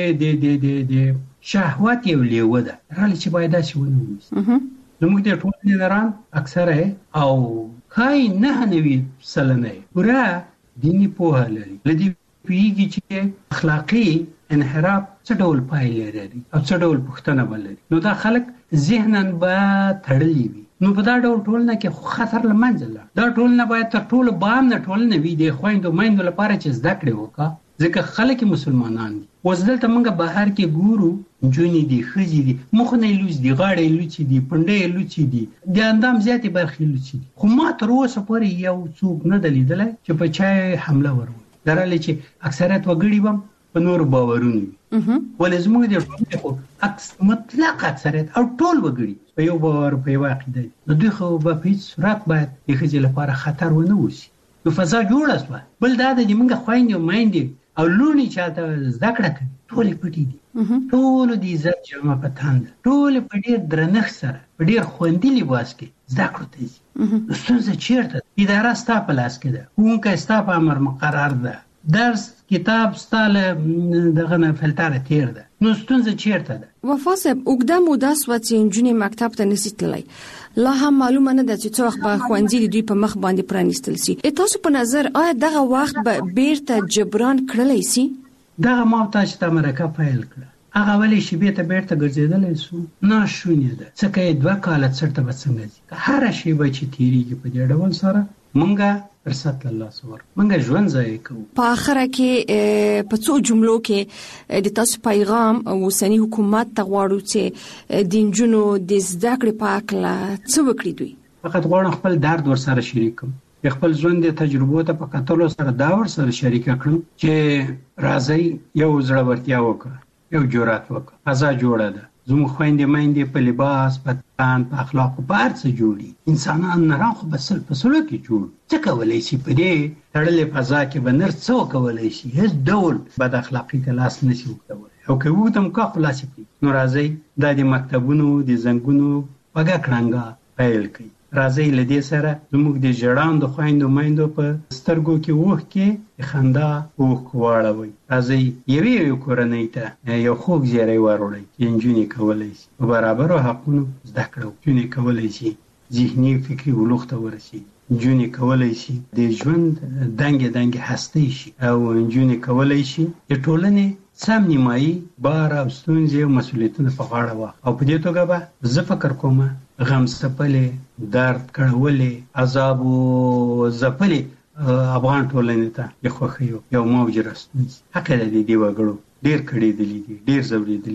د شهوت یو لیوه ده، راله چې باید داسې ونه ونیسي. زموږ د ټولنې نران اکثره او ښایي 99% پوره دیني پوهه لري، له دې پوهېږي چې اخلاقي انحراف څه ډول پایلې لري او څه ډول پوښتنه به لري. نو دا خلک ذهناً به تړلي وي نو په دا ډول ټولنه کې خطر لمنځه دا ټولنه باید تر ټولو بام نه ټولنه وي د خويندو مایندو لپاره چې زده کړې وکړه ځکه خلک مسلمانان دي. اوس دلته موږ بهر کې ګورو جونې دي خزي دي مخونه لوڅ دي غاړې لوڅ دي پنډې لوڅ دي د اندام زیاتې برخې لوڅ دي خو ما تر اوسه پورې یو څوک نه دلیدل چې په چا حمله ورو درالې چې اکثریت وګړي بم په نور باورونه ولې زموږ د ټولنې مطلق اکثریت او ټول وګړي په یو باور په یو عقیده نو دوی خو په هیڅ صورت باید د خزي لپاره خطر ونه وسی. نو فضا جوړه شوه. بل دا د موږ خويندې مایندې او لونی چاته زده کړه کوي ټول پټي دي ټول د عزت جامه پتاند ټول په ډیر درنښت سره په ډیر خوندې لباس کې زده کړه کوي. ستاسو چیرته اداره ستا په لاس کې ده اونکه ستا په امر مقرر ده درس کتاب ستاله دغه نه فلټر تیر ده نو ستاسو چیرته ده وفاسب وګدا مودا سوچین جونې مکتب ته نسیتلای لا هم معلومه نه ده چې څو وخت به خوانځي دوی په مخ باندې پرانیستل سي. تاسو په نظر آیا دغه وخت به بیرته جبران کړلای سي؟ دغه ماته چې د امریکا فایل کړه هغه ولې شی به ته بیرته ګرځیدل سو نه شونې ده څکه 2 کال څرته به څنګه دي هر شی به چې تیریږي په دې ډول سره مونږه فرصت الله سور مونږ ژوند ځای کوو. په اخره کې په څو جملو کې د تاسو پیغام اوسنی حکومت ته غواړو چې د جنونو د زده کړې په اړه څه وکړي دوی. فقط غواړم خپل درد ورسره شریک کړم خپل ژوند د تجربو ته په کتلو سره دا ورسره شریک کړم چې راځي یو ځړورتیا وکړه یو جرأت وکړه فضا جوړه ده زموږ خويندې مایندې په لباس په تن په اخلاق په هر څه جوړي انسانان نه راخو بسل په سلوک کې جوړ څه کولای شي په دې تړلې فضا کې بنر څه کولای شي هیڅ ډول بد اخلاقی ته لاس نشي وکولای او که وو تم کا خلاص پی نو راځي د مکتبونو د زنګونو پګه کړنګا فایل کوي راځي لدې سره زموږ د جړان د خويندو مایندو په سترګو کې وښ کې خندا وښ واړوي راځي یو کورنۍ ته یو خوږ زیری وروړي چې انجونی کولای شي په برابر حقونو زده کړو انجونی کولای شي ذهني فکری ولوخته ورسي انجونی کولای شي د ژوند دنګ هستی شي او انجونی کولای شي د ټولنې سم نیمایي بار او ستونزې او مسؤلیتونه په غاړه واخلي او په دې توګه به زه فکر کوم غم سپلې درد کړولې عذاب او زپلې افغان ټولنې ته یو خوخیو یو موج رسنی حق دې دی وګړو ډیر کړي دي ډیر زوري دي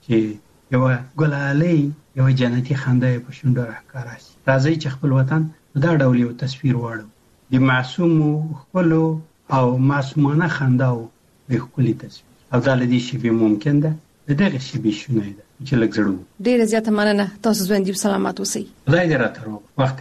چې یو ګلالي یو جنتی خنده په شونډه راښکارا شي راځي چې خپل وطن دا ډول یو تصویر واړو د معصوم خپل او معصومانه خنداو به خپل تصویر او دا لدی شی به ممکن ده دغه شی به شونه ده چې لږ زړو ډیر زیاته مننه تاسو ژوند دې سلامات اوسئ خدای دې راته وخت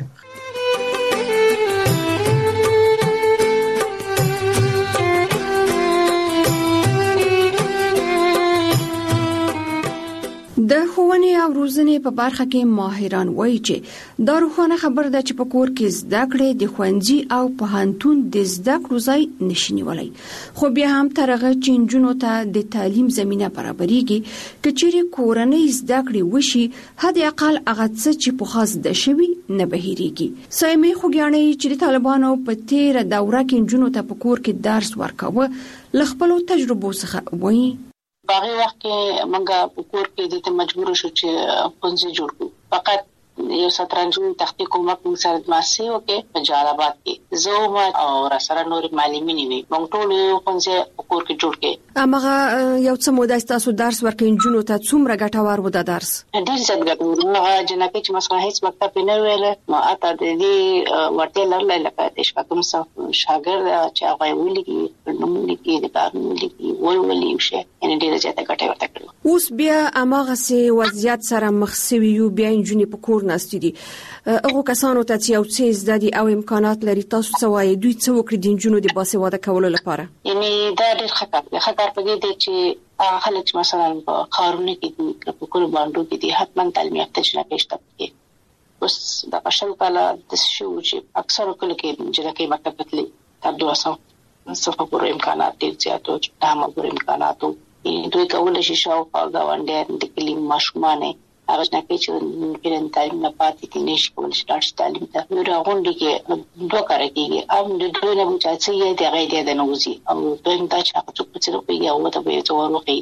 د ښوونې او روزنې په برخه کې ماهران وایي چې دا روښانه خبر ده چې په کور کې زده کړې د ښوونځي او پوهنتون د زده کړو ځای نشي نیولای خو بیا هم ترغه چې نجونو ته د تعلیم زمينه برابرېږي که چیرې کورنۍ زده کړې وشي حد اقل هغه څه چې په خاص د شوي نه بهیریږي سایمه خوګیانې چې د طالبانو په تیر دوره کې نجونو ته په کور کې درس ورکاوه لخپلو تجربو څخه وایي باغی وخت کې منګه په کور کې د مجبور شو چې پونځي جوړ کړو فقط یو سترنجو تختی کومک موږ سره د ماسي او کې په جلالاباد کې زوما او را سره نور معلمین وي موږ ټول یو پونځي په کور کې جوړ کې امغه یو څه موده تاسو درس ورکوي جنونو ته څومره ګټور و د درس ډیر زیات ګټور نه جنکه چې مثلا هیڅ مکتب نه ویل نو اته د دې ورته لرله لکه د شپږم صف شاګرد چې هغه ولګي نو لګي د کارونه لګي ولولي شي ان ډیر زیات ګټه ورته کړو اوس بیا امغه سي وضعیت سره مخ سوي یو بیا جنونی په کور ناستې دي هغه کسانو ته چې یو څه زده دي او امکانات لري تاسو څه وایي دوی څه وکړي د جنونو د باسواده کولو لپاره یعنی دا ډېر خطر پدې دی چې خلک مثلا په خارونه کې دي په کور باندې کې دي حتما تعلیم یافته شنه پېشته کې اوس د پښتو کاله د شو چې اکثر کله کې چې مکتب تللی تر 200 صفه پورې امکانات دي زیاتو چې تمام پورې امکاناتو دوی کولای شي شاو په غونډه د کلیم ماشومانه هغه نه کې چې پیرن تعلیم نه پاتې دي نشي کولای شي تعلیم ته نو راغونډي کې دوه کار کوي ام د دوی نه چې یې د غیدې د نوزي او دوی دا چې هغه څه په څه کوي او ته به څور وکړي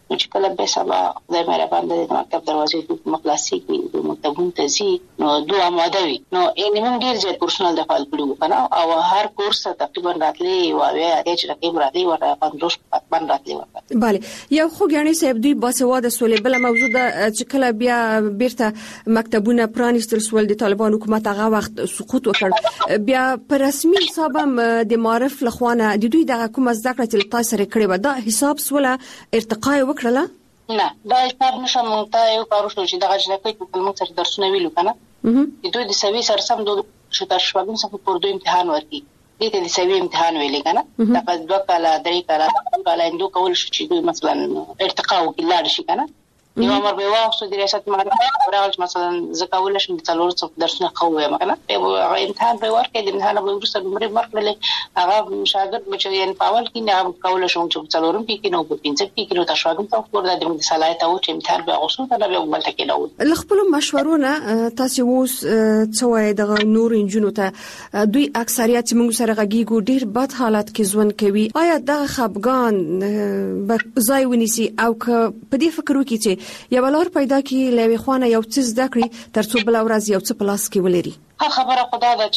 چې کله به سبا د مهربان د مکتب دروازې د مخلاصي کې د مکتبونو تزي نو دوه آماده وي نو موږ ډیر زیات پرسونل د فعال کړو کنه او هر کورس تقریبا راتلی او بیا چې راکې مرادي ورته 50 پاتبان راتلی ورته bale یو خو غاڼې صاحب دوی باسواده سولې بل موضوع د چې کله بیا بیرته مکتبونه پرانیستل سول د طالبان حکومت هغه وخت سقوط وکړ بیا په رسمي حساب د معرف لخوانه د دوی د حکومت زده کړه چې تاسو سره کړی و دا حساب سوله ارتقا وکړه نه دا حساب نشم ته یو کارو شو چې دغه ځکه چې موږ سره درسونه ویلو کنه دوی د سوي سره سم دوه شته شوګم څخه پر دوی امتحان ورکي دې د سوي امتحان ویلې کنه دا په دوه کاله درې کاله اندو کول شي چې دوی مثلا ارتقا وکړي شي کنه یو امر به واخصو د ریاست معرفت راغلی مثلا زکاول شم د څلور څو درسونه قوي مثلا هغه امتحان به ورکړي د امتحان به ورسره عمر مرکړي هغه شاګرد بچو یې په اول کې نه کول شم چې څلورم کې نو په پنځم کې نو تاسو هم تاسو ورته د صلاحیت او چې امتحان به اوسو ته به ومل تکي نو خپل مشورونه تاسو اوس څوای د نور انجنونو ته دوی اکثریت موږ سره غږیږو ډیر بد حالت کې ژوند کوي آیا د خپګان ځای ونیسي او په دې فکر وکړي چې یو بلور پیدا کی لوي خوانه یو څه زده کړی ترڅو بل ورځ یو څه پلاس کې ولري خبره خدا ده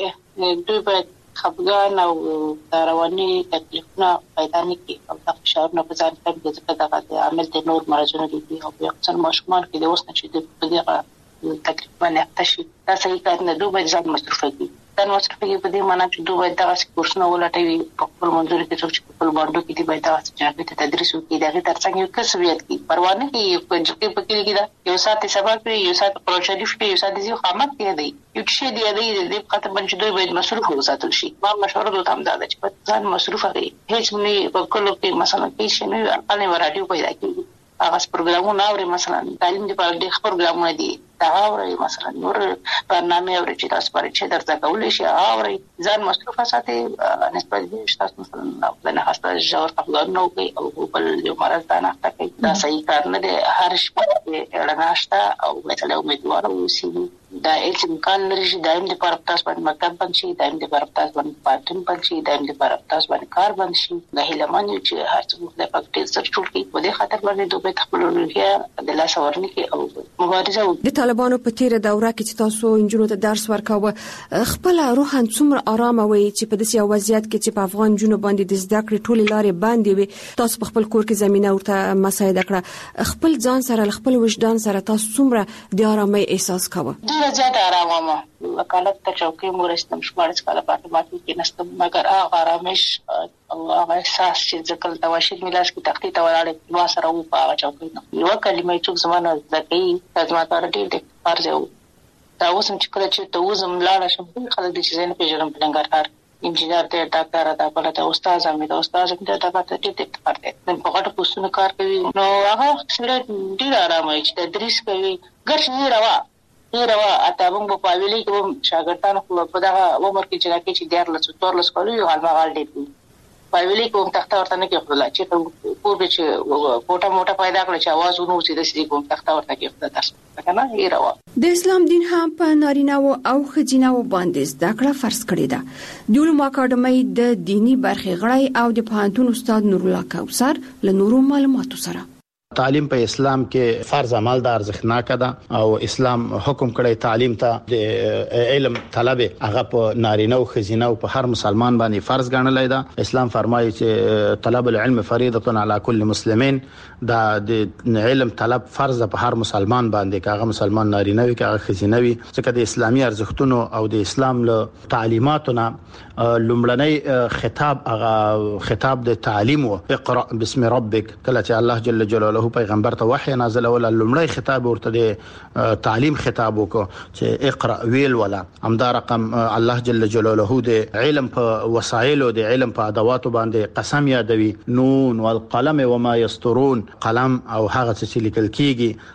چې دوی باید خپګان او رواني تکلیفونه پیدا نه کړي او د فشارونو په ځان کې ځکه دا عمل د نور مرزونه دي او په ځان ماشومان کې د اوس نه چې د دې تکلیف باندې تشي دا صحیح کار نه دوی باید ځان مصرف کړي دا مصرف کړي په دې معنی چې دوی باید دغه کورسونه ولټوي په خپل منځور کې چې خپل باندې کې دی باید تاسو چې تدریس وکړي دغه ترڅنګ یو کسبیت کی پروا نه کوي په کې کې دا یو ساعت سبق کوي یو ساعت پروژه کوي یو ساعت دې خامت دی یو شی دی دې خاطر باندې دوی باید مصروف وساتل شي ما مشوره دوی هم دا چې په ځان مصروف وي هیڅ نه په کلو کې مثلا کې شي نه اړانه ورادیو پیدا کوي هغه پروګرامونه اوري مثلا تعلیم دی په دې پروګرامونه دي دا اوري مثلا نور برنامه اوري چې تاسو پرې چې درځه کولای شي اوري ځان مصروف ساتي نسبت دې تاسو مثلا نه خاصه جوړ خپل نو کوي او بل یو مرز دا نه کوي دا صحیح کار نه دی هر شپه رڼاشته او مثلا امیدوار اوسئ دا هیڅ امکان لري چې دایم د پر تاسو باندې مکتب بند شي دایم د پر تاسو باندې پارټن بند شي دایم د پر تاسو باندې کار بند شي د هیلمان چې هر څه د پکټ سره ټول کې په دې خاطر باندې دوی خپل روحیه د لاس ورني کې او مبارزه د طالبانو په تیر دوره کې چې تاسو انجونو ته درس ورکاوه خپل روحان څومره آرام وي چې په داسې وضعیت کې چې په افغان جنوب باندې د زده کړې ټولې لارې باندې وي تاسو په خپل کور کې زمينه ورته مساعده کړه خپل ځان سره خپل وجدان سره تاسو څومره د آرامۍ احساس کاوه زیات آرام ما وکالت ته چوکۍ مورستم شمارس کاله پاتې ماتې کې نستم مگر هغه آرامش او هغه احساس چې ځکه تواشید ملاس کې تختی ته ولاړ ما سره و په هغه چوکۍ یو کلمه چې زمانه ځکه لازم تر دې د فرض او دا اوسم چې کله چې ته وزم لاړ شم خلک د چیزې نه پیژنم بلنګار انجینر ته ډاکټر ته بل ته استاد امید استاد ته دا پته دې پاره نن په غټ پوسټونه کار کوي نو هغه سره ډیر آرام وي چې تدریس کوي ګرځي روا اته موږ په ویلي کې شاګردانو په دغه عمر کې چې راکې چې ډیر لڅ تور لڅ کولو یو حال مغال دی په ویلي کوم تخته ورته نه کې خپل چې په به چې کوټه موټه پیدا کړ چې आवाज ونو چې د سړي کوم تخته ورته کې خپل تاسو کنه یې روا د اسلام دین هم په نارینه او خجینه باندې زده کړه فرض کړی ده د علوم اکاډمۍ د دینی برخې غړی او د پوهنتون استاد نور الله کوثر له نورو معلوماتو سره تعلیم په اسلام کې فرض عمل د ارزښتناک ده او اسلام حکم کړی تعلیم ته د علم طلب هغه په نارینه او خزینه او په هر مسلمان باندې فرض ګڼلای ده اسلام فرمایي چې طلب العلم فریضه علی کل مسلمین دا د علم طلب فرض په هر مسلمان باندې کاغه مسلمان نارینه وي کاغه خزینه وي ځکه د اسلامي ارزښتونو او د اسلام له تعلیماتونه لومړنی خطاب د تعلیم او اقرا بسم ربک کله چې الله جل جلاله پیغمبر ته وحی نازل ول لومړی خطاب ورته د تعلیم خطاب وکړو چې اقرا ویل ولا همدا رقم الله جل جلاله د علم په وسایل او د علم په ادوات باندې قسم یادوي نون والقلم وما يسطرون قلم او هغه چې لیکل کیږي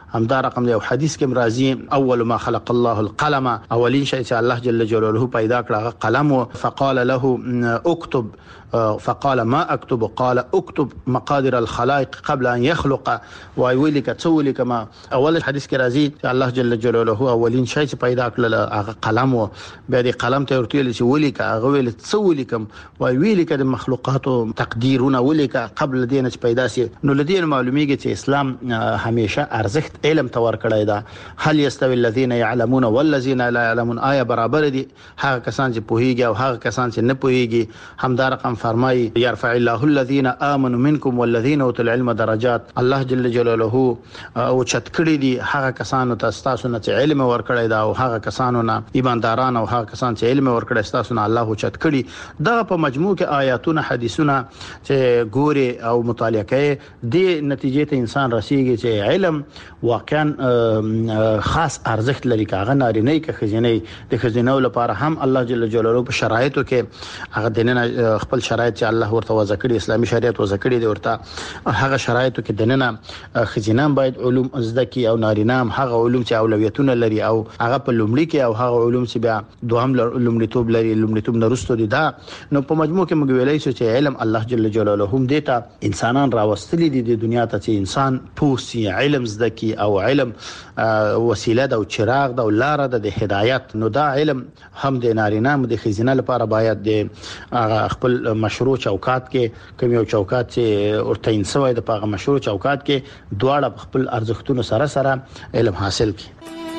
همدا رقم دی. حدیث کې مرضی اول ما خلق الله القلم، اولین شی چې الله جل جلاله پیدا کړ قلم، فقال له اكتب فقال ما اكتب قال اكتب مقادير الخلائق قبل ان يخلق، ويولك تولك. ما اول حدیث کې راځي چې الله جل جلاله اولین شی چې پیدا کړل هغه قلم، او بیا د قلم ته ورته چې ولیک هغه ویل تسولکم، ويولك د مخلوقات تقديرونه ولیک قبل دین چې پیدا سي. نو لدی معلومیږي چې اسلام همیشه ارزښت علم تور کړی دا. هل يستوي الذين يعلمون والذين لا يعلمون، آیا برابر دي هغه کسان چې پوهیږي او هغه کسان چې نه پوهیږي؟ همدا رقم فرمایي يرفع الله الذين امنوا منكم والذين اوتوا العلم درجات. الله جل جلاله او چتکړي دي هغه کسانو ته تاسو نه چې علم ورکړی دا، او هغه کسانو نه ایمانداران او هغه کسان چې علم ورکړی تاسو نه الله چتکړي. دا په مجموع کې آیاتونه حدیثونه چې ګوري او مطالعه کوي، د نتیجې ته انسان رسیږي چې علم واقعا خاص ارزښت لري. کاغه نارینه کې خزینه د خزینه لپاره هم الله جل جلاله په شرایطو کې هغه دنه خپل شرایط چې الله ورته وضع کړی، اسلامي شریعت وضع کړی دی، ورته هغه شرایطو کې دنه خزینه باید علوم زده کی، او نارینه هم هغه علوم چې اولویتونه لري او هغه په لومړي کې، او هغه علوم چې بیا دوهم لومړیتوب لري، لومړیتوب نرسته دي. دا نو په مجموع کې موږ ویلای شو چې علم الله جل جلاله هم دیتا انسانان راوستلي دي د دنیا ته چې انسان پوسی علم زده کی، او علم وسیله ده او چراغ ده او لار ده د هدایت. نو دا علم هم د نارینه هم د خزینه لپاره باید د خپل مشروع چوکات کې کوم یو چوکات چې ورته انسوي د پاغه مشروع چوکات کې دواړه خپل ارزښتونو سره سره علم حاصل کړي.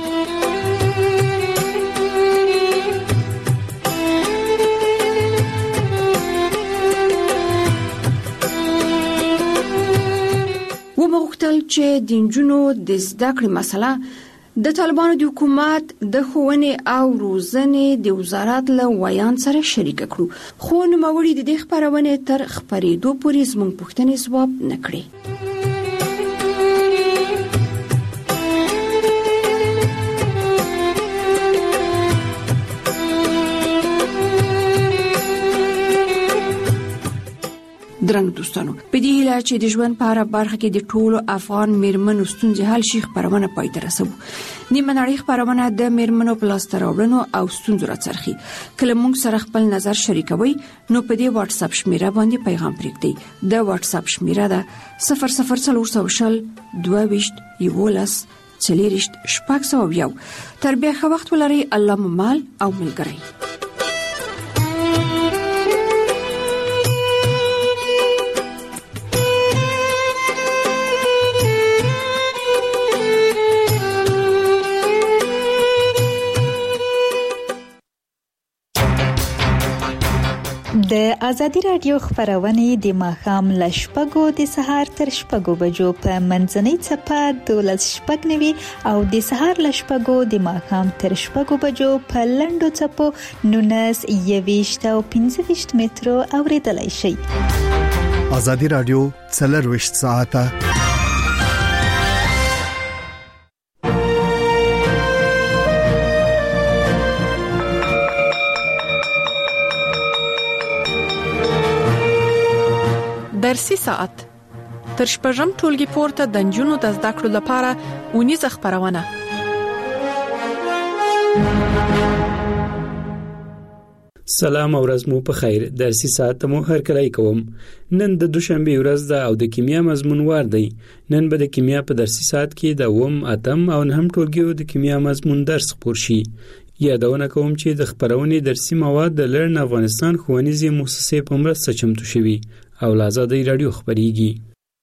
ومغتل چې د نجونو د زده کړې مسله د طالبانو د حکومت د ښوونې او روزنې د وزارت له ویان سره شریک کړو، خو نوموړي د دې خبرونې تر خبرېدو پورې زموږ پوښتنې ځواب نه کړې. درنګ دوستانو، په دې هیله چې د ژوند په هر برخه کې د ټولو افغان میرمنو ستونزې حل شي خبرونه پای ته رسوو. نیمه نړۍ خبرونه د میرمنو په لاسته راوړنو او ستونزو راڅرخي. کله موږ سره خپل نظر شریکوي نو په دې واتس اپ شمیره باندې پیغام پرېږدئ. د واتس اپ شمیره ده 0040 22 11 40 شپږ. تر بیا ښه وخت ولرئ. الله مو مال او ملګری. د ازادي رادیو خبرونه د ماښام ل 8:00 د سهار تر 8:00 بجو په منځنۍ چپه 12:09 او د سهار ل 8:00 د ماښام تر 8:00 بجو په لنډو چپو 19 21 او 25 مترو اوریدلای شئ. ازادي رادیو 24 ساعته درسي ساعت تر شپږم ټولګي پورته د نجونو د زده کړو لپاره ونیزه خبرونه. سلام او ورځ مو په خیر. درسي ساعت مو هر کله کوم. نن د دوشنبه ورځ ده او د کیمیا مضمون وار دی. نن به د کیمیا په درسي ساعت کې د اوم اتم او نهم ټولګیو د کیمیا مضمون درس خبر شي. یادونه کوم چې د خبرونې درسي مواد د لرن افغانستان ښوونیزې مؤسسې په مرسته چمتو شوي او لازادي رادیو خبريږي.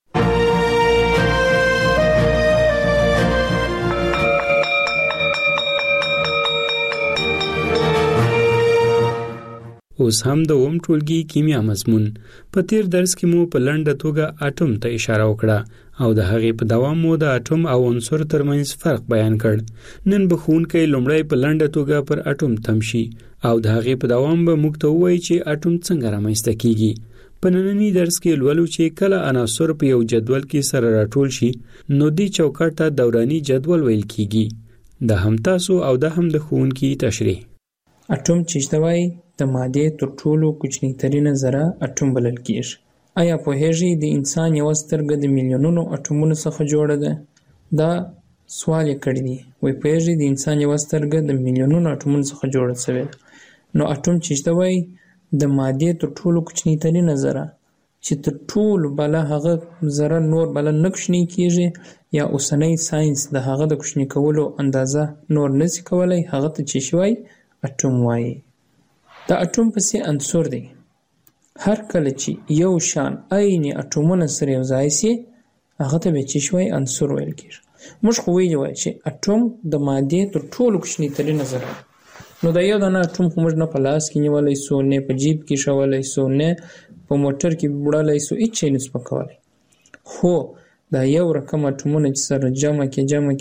اوس هم د اوم ټولګي کیمیا مضمون په تیر درس کې مو په لنډه توګه اټوم ته اشاره وکړه او د هغې په دوام مو د اټوم او عنصر ترمنځ فرق بیان کړ. نن به ښوونکی لومړی په لنډه توګه پر اټوم تمشي او د هغې په دوام به موږ ته ووایي چې اټوم څنګه رامنځته کیږي. په نننی درس کې لولو چې کله عناصر په یو جدول کې سره راټول شي نو دې چوکاټ ته دوراني جدول ویل کیږي. د هم تاسو او د هم د ښوونکي تشریح. اټوم چې وایي د مادې تر ټولو کوچنی ترینه ذره اټوم بلل کیږي. آیا پوهیږئ د انسان یو سترګه د میلیونونو اټومونو څخه جوړه ده؟ دا سوال یې کړی دی وایي پوهېږئ د انسان یوه سترګه د میلیونونو اټومونو څخه جوړه شوې ده. نو اټوم چې شته وایي د مادې تر ټولو کوچنۍ ترینه ذره چې تر ټولو بله هغه ذره نور بله نه کوچنۍ کېږي یا اوسنی ساینس د هغه د کوچني کولو اندازه نور نشي کولی، هغه ته چې شي وایي اټوم وایي. د اټوم پسې عنصر دی. هر کله چې یو شان عیني اټومونه سره یو ځای سي هغه ته به چې شي وایي عنصر ویل کېږي. موږ خو ویلي وایي چې اټوم د مادې تر ټولو کوچنۍ ترینه ذره. نو دا یو دانه اټوم خو موږ نه په لاس کې نیولی سو، نه په جیب کې ایښولی سو، نه په موټر کې وړلی سو، هېڅ شی نسو پکولی. خو دا یو رقم اټومونه چې سره جمع کې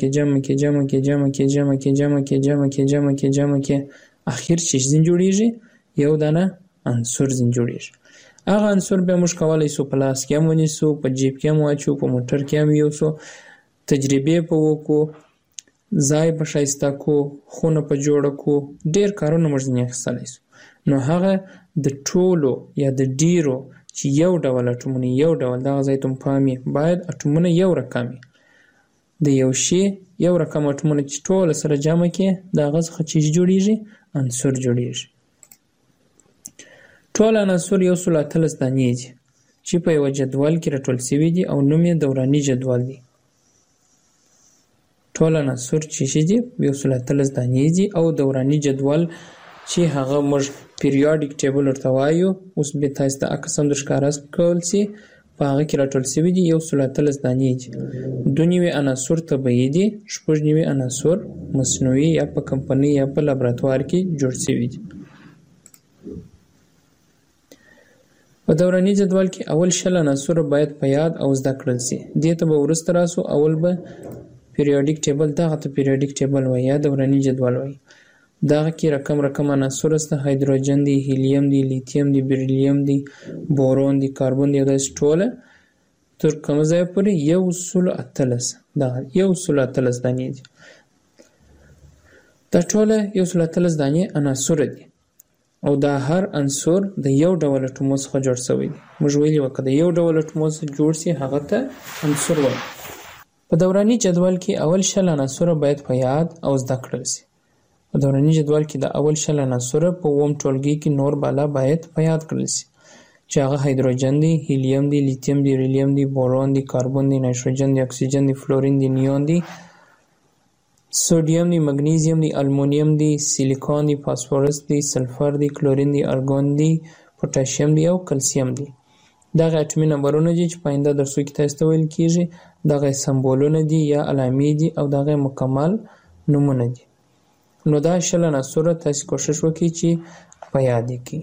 اخر چې ځین جوړېږي یو دانه عنصر ځین جوړېږي. هغه عنصر بیا موږ کولی سو په لاس کې هم ونیسو، په جیب کې هم واچو، په موټر کې هم یوسو، تجربې په وکړو، ځای په ښایسته کو، خونه په جوړه کو، ډېر کارونه موږ ځینې اخیستلی سو. نو هغه د ټولو یا د ډېرو چې یو ډول اټومونه یو ډول دغه ځای ته پام وي باید اټومونه یو رقم وي. د یو شي یو رقم اټومونه چې ټوله سره جمع کړې د هغه څخه چې جوړېږي عنصر جوړېږي. ټول عناصر 113 دانې دي چې په یوه جدول کې راټول شوي دي او نوم یې دوراني جدول دی. ټول عناصر چې دي 113 دانې دي او دوراني جدول چې هغه موږ پیریاډیک ټیبل ورته وایو، اوس به تاسو ته عکس هم درښکاره کول شي، په هغه کې راټول شوي دي 113 دانې دي. 2 نوي عناصر طبیعي دي، 6 نوي عناصر مصنوعي یا په کمپنۍ یا په لابراتوار کې جوړ شوي دي. په دوراني جدول کې اول 20 عناصر باید په یاد او زده کړل شي. دې ته به وروسته راسو. اول به پیریاډیک ټیبل، دغه ته پیریاډیک ټیبل وایي یا دوراني جدول وایي. دغه کې رقم عناصر سته، هایدروجن دی، هیلیم دی، لیتیم دی، بیریلیم دی، بورون دی، کاربن دی، داسې ټوله تر کومه ځایه پورې 113 دغه 113 دانې دي. دا ټوله 113 دانې عناصر دي او دا هر عنصر د یو ډول اټومو څخه جوړ شوی دی. موږ ویلي وو که د یو ډول اټومو څخه جوړ شي هغه ته عنصر وایي. په دوراني جدول کې اول 20 عناصر باید په یاد او زده کړل شي. په دوراني جدول کې د اول 20 عناصر په اووم ټولګي کې نور بالا باید په یاد کړل شي چې هغه هایدروجن دی، هیلیم دی، لیتیم دی، بیریلیم دی، بورون دی، کاربن دی، نایتروجن دی، اکسیجن دی، فلورین دی، نیون دی، سوډیم دی، مګنیزیم دی، المونیم دی، سیلیکون دی، فاسفورس دی، سلفر دی، کلورین دی، ارګون دی، پوتاشیم دی او کلسیم دی. دغه اټومي نمبرونه دي چې په آینده درسو کې تاسو ته ویل کېږي. دغه سمبولونه دي یا علامې دي او دغه مکمل نومونه دي. نو دا 20 عناصر تاسو کوشش وکړئ چې په یاد کړئ.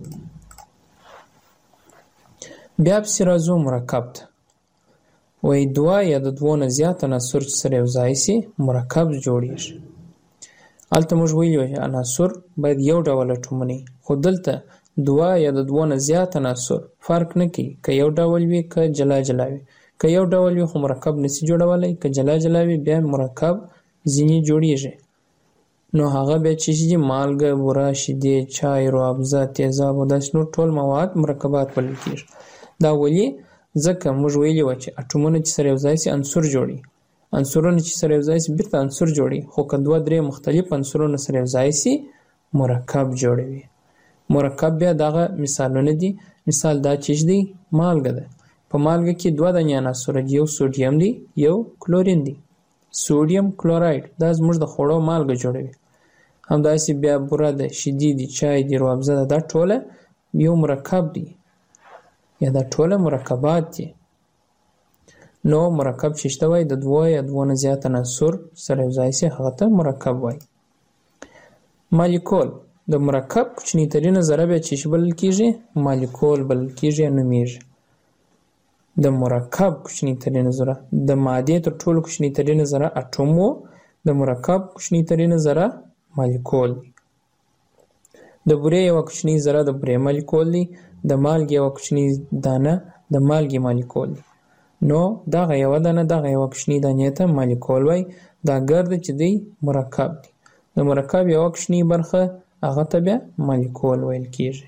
بیا پسې راځو مرکب ته. وایي 2 یا د 2 نه زیات عناصر چې سره یو ځای شي مرکب جوړېږي. هلته موږ ویلي وو چې عناصر باید یو ډول اټومونه وي، خو دلته 2 یا د 2 نه زیات عناصر فرق نه کوي که یو ډول وي که جلا جلا وي. که یو ډول وي خو مرکب نشي جوړولی، که جلا جلا وي بیا مرکب ځینې جوړېږي. نو هغه بیا چې دي مالګه، بوره، شیدې، چای، روابزه، تیزاب او داسې نور ټول مواد مرکبات بلل کېږي. دا ولې؟ ځکه موږ ویلي وو چې اټومونه چې سره یو ځای شي عنصر جوړي، عنصرونه چې سره یو ځای شي بیرته عنصر جوړي، خو که 2-3 مختلف عنصرونه سره یو ځای شي مرکب جوړوي. مرکب بیا دغه مثالونه دي. مثال دا چې دی مالګه ده. په مالګه کې 2 دانې عناصر دي، یو سوډیم دی، یو کلورین دی. سوډیم کلوراید دا زموږ د خوړو مالګه جوړوي. همداسې بیا بوره ده، شیدې دي، چای دی، روابزه ده، دا ټوله یو مرکب دی یا دا ټوله مرکبات دي. نو مرکب چې شته وایي د 2 یا 2 نه زیات عناصر سره یو ځای شي هغه ته مرکب وایي. مالیکول د مرکب کوچنۍ ترینه ذره بیا چې بلل کېږي مالیکول بلل کېږي یا نومیږي. د مرکب کوچنۍ ترینه ذره د مادې تر ټولو کوچنۍ ترینه ذره اټوم و، د مرکب کوچنۍ ترینه ذره مالیکول دی. د بورې یوه کوچنۍ ذره د بورې مالیکول دی. د مالګې یوه کوچنۍ دانه د مالګې مالیکول دی. نو دغه یوه دانه دغه یوه کوچنۍ دانې ته مالیکول وایي. دا ګرده چې دی مرکب دی. د مرکب یوه کوچنۍ برخه هغه ته بیا مالیکول ویل کېږي.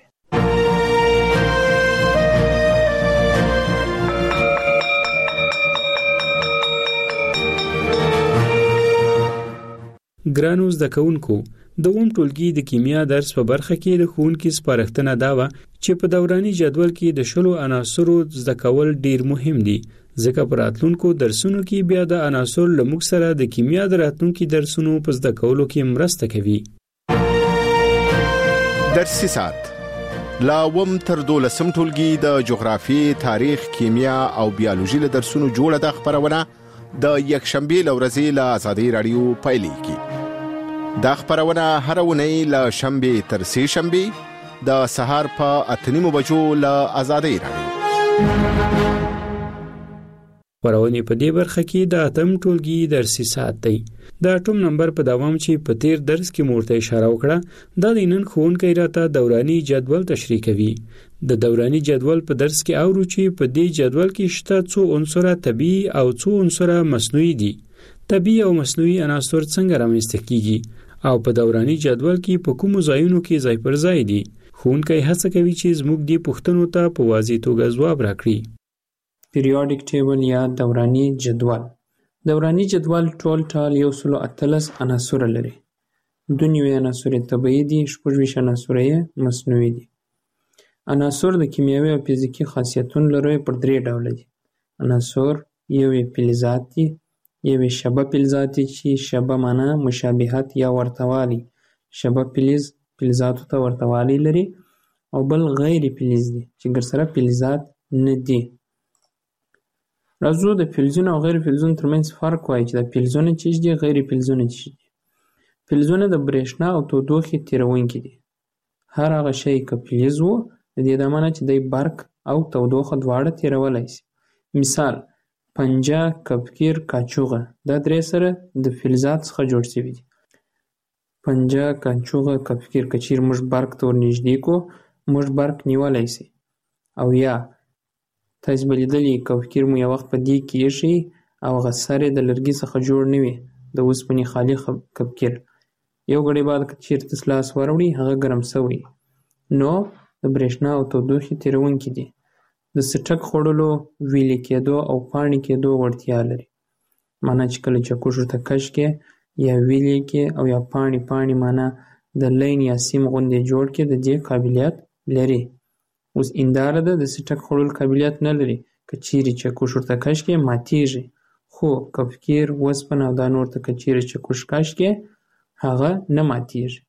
ګرانو زده کوونکو د اوم ټولګي د کیمیا درس په برخه کې د ښوونکي سپارښتنه دا وه چې په دوراني جدول کې د 10 عناصرو زده کول ډیر مهم دي ځکه په راتلونکو درسونو کې بیا د عناصر له موږ سره د کیمیا د راتلونکو درسونو په زده کولو کې مرسته کوي. درسي ساعت لا وم تر 12 ټولګي د جغرافي، تاریخ، کیمیا او بیولوژي له درسونو جوړه د خبرونه د یکشنبه لورځي له آزادۍ رادیو پایلیږي. دا خبرونه هر ونی له شنبه تر سه شنبه د سهار په 8:30 بجو له آزادۍ رادیو. خبرونه په دې برخه کې د اتم ټولګي درسي ساعت دی. د اټوم نمبر په دوام چې په تیر درس کې مورته اشاره وکړه دا د نن ښوونکی راته دوراني جدول تشریح کوي. د دوراني جدول په درس کې اورو چې په دې جدول کې شته څو عنصر طبيعي او څو عنصر مصنوعي دي. طبيعي او مصنوعي عناصر څنګه رامنځته کیږي او په دوراني جدول کې په کومو ځایونو کې ځای پر ځای دي. ښوونکی هڅه کوي چې زموږ دې پوښتنو ته په واضح توګه ځواب راکړي. پیریوډیک ټیبل یا دوراني جدول. دوراني جدول ټول 113 عناصر لري. 92 عناصر طبيعي دي، 26 عناصر مصنوعي دي. عناصر د کیمیاوي او فزیکي خاصیتونو لري پر 3 ډول دي. عناصر یو فلزات دي، یو شبه فلزات دي چې شبه معنا مشابهت یا ورتوالی، شبه فلز فلزاتو ته ورتوالی لري، او بل غیر فلز دي چې ګرسره فلزات نه دي. راځو د فلزونو او غیر فلزونو ترمنځ فرق وایي چې د فلزونه چې دي غیر فلزونه چې دي. فلزونه د برېښنا او تودوخې تیرونکي دي. هر هغه شی که فلز وو د دې د معنی چې د برق او تودوخه دواړه تیرولای شي. مثال پنجه، کپکیر، کاچوغه دا درې سره د فلزات څخه جوړ شوي دي. پنجه، کاچوغه، کپکیر کچیر موږ برق ته ورنږدې کو موږ برق نیولای شي. او یا تاسو بلیدلی کپکیر مو یو وخت په دې کې ایښی او هغه سر یې د لرګي څخه جوړ نه وي، د اوسپنې خالي کپکیر. یو غړی بعد که چیرته لاس وروړي هغه ګرم شوی نو د برېښنا او تودوخې تیرونکي دي. د سټک خوړلو، ویلې کېدو او پاڼې کېدو وړتیا لري. معنا چې کله چکش ورته کش کې یا ویلې کې او یا پاڼې معنا د لین یا سیم غوندې جوړ کې د دې قابلیت لري. اوس انداره ده د سټک خوړلو قابلیت نه لري، که چیرې چکش ورته کش کې ماتیږي، خو کپکیر، وسپنه او دا نور ته که چیرې چکش کش کې هغه نه ماتیږي.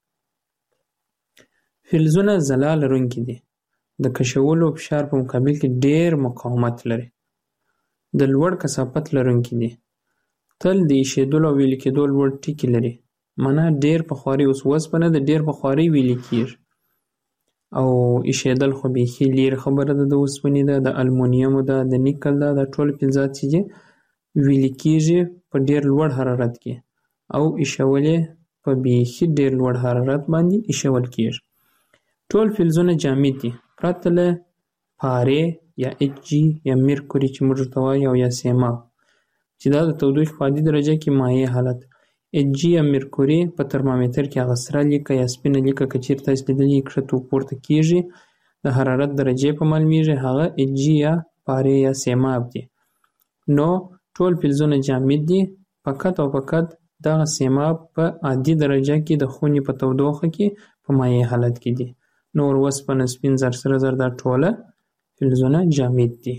فلزونه ځلا لرونکي دي. د کشولو فشار په مقابل کې ډیر مقاومت لري. د لوړ کثافت لرونکي دي. تل د ایشېدلو او ویلې کېدو لوړ ټکي لري. معنا ډیر په خواري اوس وسپنه د ډیر په خواري ویلې کېږي او ایشېدل خو بیخي لرې خبره ده. د اوسپنې ده، د المونیمو ده، د نیکل ده، د ټول فلزات چې ویلې کېږي په ډیر لوړ حرارت کې او ایشول په بیخي ډیر لوړ حرارت باندې ایشول کېږي. ټول فلزونه جامد دي پرته له پارې یا اچ جی یا مرکوري چې موږ ته وایو یا سیماب چې دا د تودوخې په عادي درجه کې مایع حالت. اچ جی یا مرکوري په ترمامیتر کې هغه سره لیکه یا سپینه لیکه که چیرته تاسو لیدلې کښته پورته کېږي د حرارت درجې په معلومیږي هغه اچ جی یا پارې یا سیماب دي. نو ټول فلزونه جامد دي، فقط او فقط دغه سیماب په عادي درجه کې د خونې په تودوخه کې په مایع حالت کې دي. نور وسپنه، سپین زر، سره زر دا ټوله فلزونه جامد دي.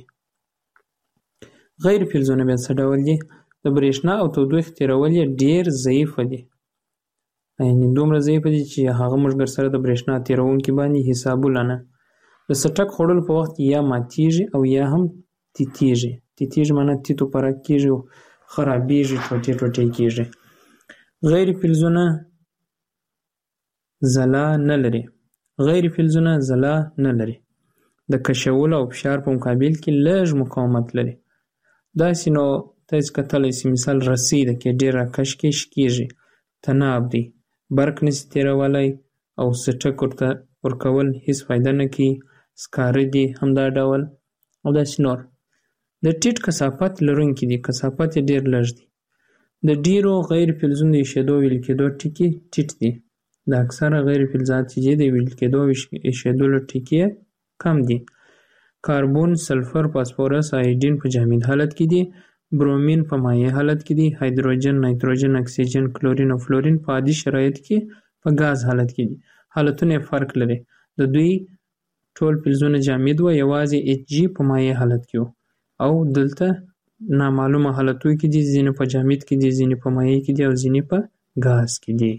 غیر فلزونه بیا څه ډول دي؟ د برېښنا او تودوخې تیرول یې ډېر ضعیفه دي. یعنې دومره ضعیفه دي چې هغه موږ سره د برېښنا تیرونکي باندې حسابونه نه. د سټک خوړلو په وخت یا ماتیږي او یا هم تیتیږي. تیتیږي معنا تیتو پرک کېږي او خرابېږي، ټوټې ټوټې کېږي. غیر فلزونه ځلا نه لري. غیر فلزونه ځلا نه لري. د کشولو او فشار په مقابل کې لږ مقاومت لري. داسې نو تاسو کتلی شئ مثال رسۍ ده کې ډېر راکش کې کېږي، تناب دی، برق نشي تېرولی او سټک ورته ورکول هېڅ فایده نه کوي، سکاره دي همدا ډول او داسې نور. د ټیټ کثافت لرونکي دي، کثافت یې ډېر لږ دی. د ډېرو غیر فلزونو د ایشېدو ویل کېدو ټکي ټیټ دي. د اکثره غیر فلزات چې د ویل کېدو ایشېدلو ټکي کم دي. کاربون، سلفر، فاسفورس، آیودین په جامد حالت کې دي برومین په مایع حالت کې دي، هایدروجن، نایتروجن، اکسیجن، کلورین او فلورین په عادي شرایطو کې په غاز حالت کې دي. حالتونه فرق لري. د دوی ټول فلزونه جامد و، یوازې اچ جی په مایع حالت کې او دلته نامعلومه حالتونو کې دي، ځینې په جامد کې دي، ځینې په مایع کې دي او ځینې په غاز کې دي.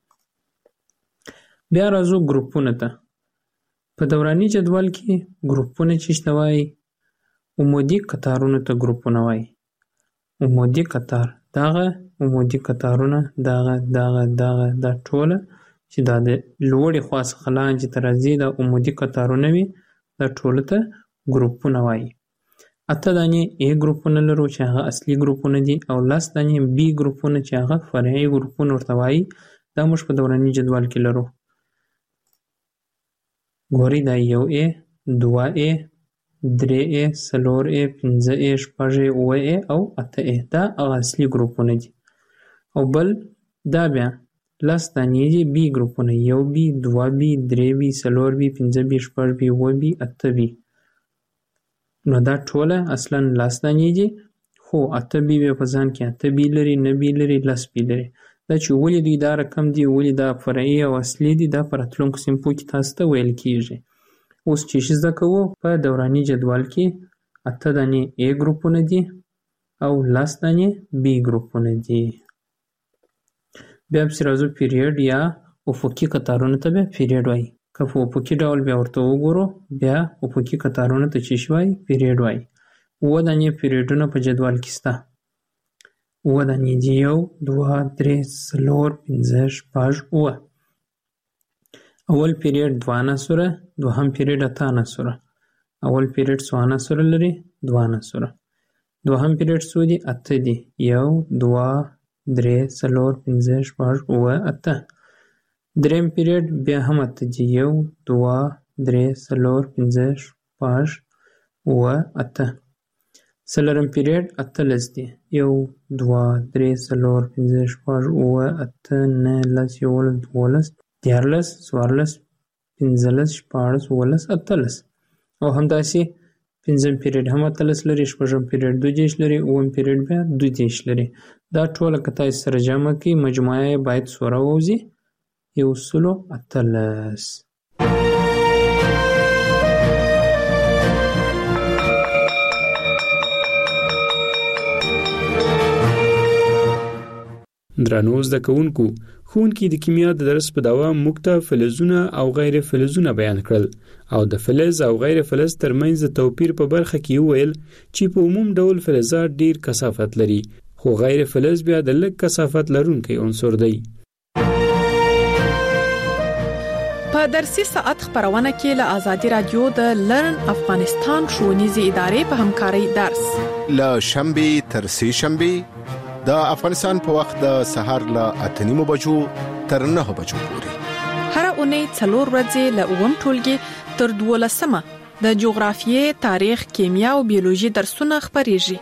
بیا راځو ګروپونو ته. په دوراني جدول کې ګروپونه چې شته وایي، عمودي قطارونو ته ګروپونه وایي. عمودي قطار، دغه عمودي قطارونه دا ټوله چې دا د لوړې خوا څخه لاندې ته راځي، دا عمودي قطارونه وي، دا ټوله ته ګروپونه وایي. 8 دانې A ګروپونه لرو چې هغه اصلي ګروپونه دي، او 10 دانې B ګروپونه چې هغه فرعي ګروپونه ورته وایي. دا موږ په دوراني جدول کې لرو. ګورئ دا 1A، 2A، 3A، 4A، 5A، 6A، 7A او 8A. دا هغه اصلي ګروپونه دي. او بل دا بیا 10 دانې دي B ګروپونه، 1B، 2B، 3B، 4B، 5B، 6B، 7B، 8B. نو دا ټوله اصلا 10 دانې دي، خو 8B په ځان کې 8B لري، 9B لري، 10B لري. دا چې ولې دوی دا رقم دي، ولې دا فرعي او اصلي دي، دا په راتلونکو صنفو کې تاسو ته ویل کېږي. اوس چې زده کوو په دوراني جدول کې 8 دانې A ګروپونه دي او 10 دانې B ګروپونه دي. بیا پسې راځو پیریډ یا افقي قطارونو ته بیا پیریډ وایي. که په افقي ډول بیا ورته وګورو، بیا افقي قطارونو ته چې وایي پیریډ وایي. 9 دانې پیریډونه په جدول کې شته. 9 دانې دي، 1، 2، 3، 4، 5، 6، 7. اول پیریډ 2 عناصره، دوهم پیریډ 8 عناصره. اول پیریډ څو عناصره لري؟ 2 عناصره. دوهم پیریډ څو دي؟ 8 دي. 1، 2، 3، 4، 5، 6، 7، 8. دریم پیریډ بیا هم 8 دي. 1، 2، 3، 4، 5، 6، 7، 8. څلورم پیریډ 18 دي. 1، 2، 3، 4، 5، 6، 7، 8، 9، 10، 11، 12، 13، 14، 15، 16، 17، 18. او همداسې پنځم پیریډ هم 18 لري، شپږم پیریډ 22 لري، اووم پیریډ بیا 22 لري. دا ټوله که تاسو سره جمع کړئ مجموعه یې باید څو راوځي؟ 118. درنو زده کوونکو، ښوونکي د کیمیا د درس په دوام موږ ته فلزونه او غیر فلزونه بیان کړل او د فلز او غیر فلز ترمنځ د توپیر په برخه کې وویل چې په عموم ډول فلزات ډیر کثافت لري، خو غیر فلز بیا د لږ کثافت لرونکی عنصر دی. په درسي ساعت خبرونه کې له آزادي رادیو د لرن افغانستان ښوونیزې ادارې په همکارۍ درس له شنبه تر سه شنبه د افغانستان په وخت د سهار له 8:30 بجو تر 9 بجو پورې. هر اونۍ 4 ورځې له 9 ټولګي تر 12 د جغرافیې، تاریخ، کیمیا او بیولوژي درسونه خبريږي.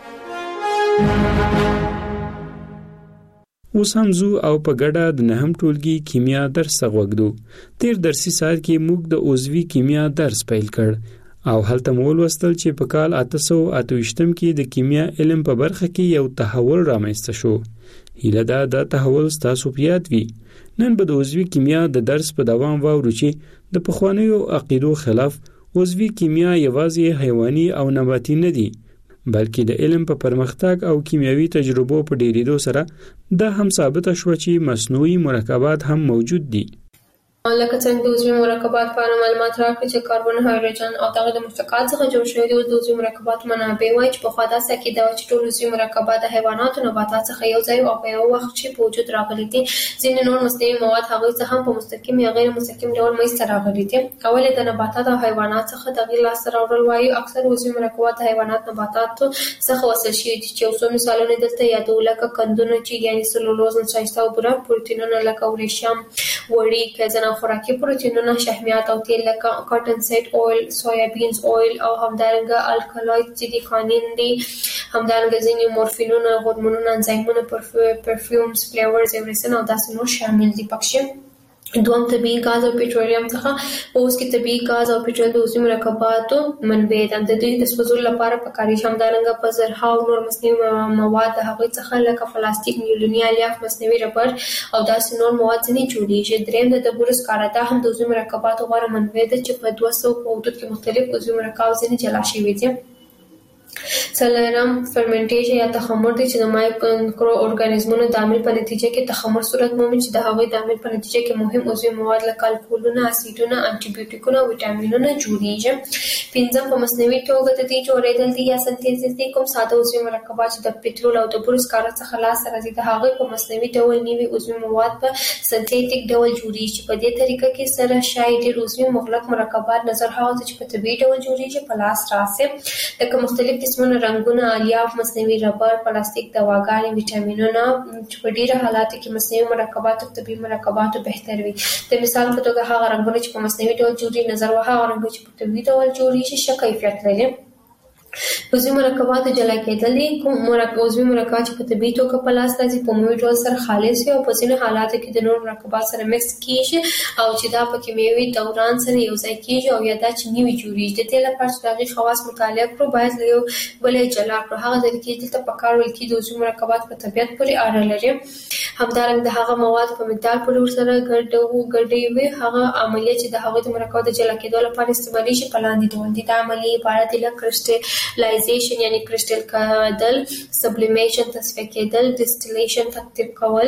اوس هم زو او په ګډه د 9م ټولګي کیمیا درس غوږدو. تیر درسي ساعت کې موږ د عضوي کیمیا درس پیل کړ او هلته مول وستل چې په کال 1828 کې د کیمیا علم په برخه کې یو تحول رامنځته شو. هیله ده دا تحول ستاسو په یاد وي. نن به د عضوي کیمیا د درس په دوام واورو چې د پخوانیو عقیدو خلاف عضوي کیمیا یوازې حیواني او نباتي نه دي، بلکې د علم په پرمختګ او کیمیاوي تجربو په ډیریدو سره دا هم ثابت شو چې مصنوعي مرکبات هم موجود دي. لکه څنګه د عضوي مرکبات په اړه معلومات راکړي چې کاربن، هایدروجن او دغه د مرکبات څخه جوړ شوي دي. د عضوي مرکباتو منابع وایي چې پخوا داسې عقیده وه چې ټول عضوي مرکبات د حیواناتو، نباتات څخه یو ځای او په یو وخت کې په وجود راغلي دي. ځینې نور مصنوعي مواد هغوی څه هم په مستقیم یا غیر مستقیم ډول منځته راغلي دي. اول د نباتات او حیوانات څخه تغییر لاسته راوړل وایي. اکثر عضوي مرکبات د حیوانات، نباتاتو څخه وصل شوي دي چې یو څو مثالونه دلته یادو، لکه قندونه چې یعنی سلولوز، نشایسته او بوره، پروتینونه لکه ورېښم، وړي، پیزن او خوراکي پروتینونه، شحمیات او تیل لکه کاټن سیډ اویل، سویابینز اویل او همدارنګه الکالوید چې دي کانین دي، همدارنګه ځینې مورفینونه، هورمونونه، انزایمونه، پرفیومز، فلیورز، ایورسن او داسې نور شامل دي پکې. دوم طبيعي غاز او پټرولیم څخه اوس کې طبيعي غاز او پټرول د عضوي مرکباتو منبع ده. د دوی د سوزول لپاره پکاري همدارنګه په زرها او نور مصنوعي مواد د هغې څخه لکه پلاستیک، نیولوني الیاف، مصنوعي ربر او داسې نور مواد ځینې جوړیږي. دریم د ډبرو سکاره دا هم د عضوي مرکباتو غوره منبع ده چې په 200 په حدود کې مختلف عضوي مرکبات ځینې جلا شوي دي. څلورم فرمنټیشن یا تخمر دی چې د مایکرو ارګانیزمونو د عمل په نتیجه کې تخمر صورت مومي چې د هغوی د عمل په نتیجه کې مهم عضوي مواد لکه الکولونه، اسیدونه، انټي بیوټیکونه او ویټامینونه جوړیږي. پنځم په مصنوعي توګه د دې جوړېدل دي یا سنتیز دي کوم ساده عضوي مرکبات چې د پټرول او د ډبرو سکاره څخه لاسته راځي د هغوی په مصنوعي ډول نوي عضوي مواد په سنتیټیک ډول جوړیږي. په دې طریقه کې سره شاید ډېر عضوي مغلق مرکبات نظر هغه چې په طبیعي ډول جوړیږي په لاس راسي لکه مختلف قسمونه رنګونه، الیاف، مصنوعي ربر، پلاستیک، دواګانې، ویټامینونه چې په ډیره حالاتو کې مصنوعي مرکبات او طبیعي مرکبات بهتر وي. د مثال په توګه هغه رنګونه چې په مصنوعي ډول جوړي نظر وهغه رنګونه چې په طبیعي ډول جوړیږي ښه کیفیت لري. عضوي مرکبات جلا کېدل دي کوم عضوي مرکبات چې په طبیعي توګه په لاس راځي په عمومي ډول سره خالص وي او په ځینو حالاتو کې د نور مرکبات سره مکس کیږي او چې دا په کیمیاوي دوران سره یو ځای کیږي او یا دا چې نوي جوړیږي. د دې لپاره چې هغې خواص مطالعه کړو باید له یو بل جلا کړو. هغه ځل کې دلته په کار ویل کې د عضوي مرکبات په طبیعت پورې اړه لري. همدارنګه د هغه مواد په مقدار پورې ورسره ګډوي وي. هغه عملیه چې د هغوی د مرکباتو د جلا کېدو لپاره استعمالیږي په لاندې ډول دي. دا عملیې عبارت دي له کرسټلایزیشن یعنی کرسټل کېدل، سبلیمیشن تصفیه کېدل، ډسټیلیشن تقطیر کول،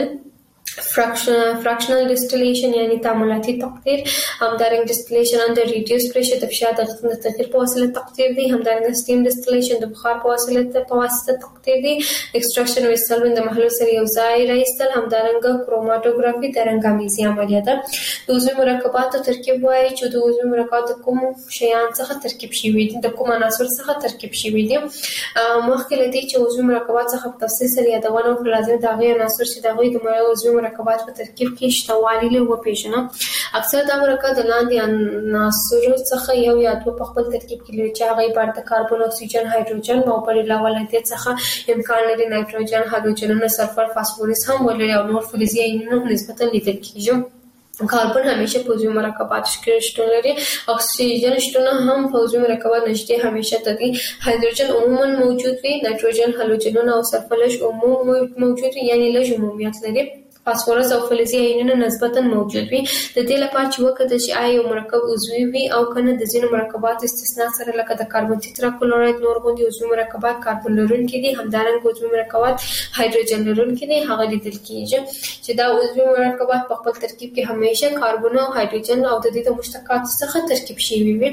fractional distillation یعنی تعاملاتي تقطیر، همدارنګه distillation under reduced pressure د فشار د تغیر په وسیله تقطیر دی، همدارنګه steam distillation د بخار په واسطه تقطیر دی، extraction او solvent د محلول سره یو ځای راایستل، همدارنګه کروماتوګرافي د رنګامیزي عملیه ده. د عضوي مرکباتو ترکیب وایي چې د عضوي مرکباتو کوم شیان څخه ترکیب شوي دي، د کوم عناصر څخه ترکیب شوي دي. مخکې له دې چې عضوي مرکبات څخه په تفصیل سره یادونه وکړو لازم د هغې عناصر چې د هغوی د عضوي مرکبات په ترکیب کې شتوالی له وپېژنو. اکثر دا مرکب د لاندې عناصرو څخه یو یا دوه په خپل ترکیب کې لري چې هغه عبارت د کاربن، اکسیجن، هایدروجن او پر علاوه له دې څخه امکان لري نایتروجن، هالوجنونه، سلفر، فاسفورس هم ولري او نور فلزي ایونونه نسبتا لیدل کېږي. کاربن همیشه په عضوي مرکباتو کې شتون لري. اکسیجن شتون هم په عضوي مرکبات نشته همیشه تدي. هایدروجن عموما موجود وي. نایتروجن، هالوجنونه او سلفر لږ عموما موجود وي یعنی لږ عمومیت لري. فاسفورس او فلزي ایونونه نسبتا موجود وي. د دې لپاره چې وکړه چې آیا یو مرکب عضوي وي او کنه د ځینو مرکباتو استثناء سره لکه د کاربن تتراکلوراید نور غوندي عضوي مرکبات کاربن لرونکي دي، همدارنګه عضوي مرکبات هایدروجن لرونکي دي، هغه لیدل کېږي چې دا عضوي مرکبات په خپل ترکیب کې همیشه کاربن او هایدروجن او د دې د مشتقاتو څخه ترکیب شوي وي.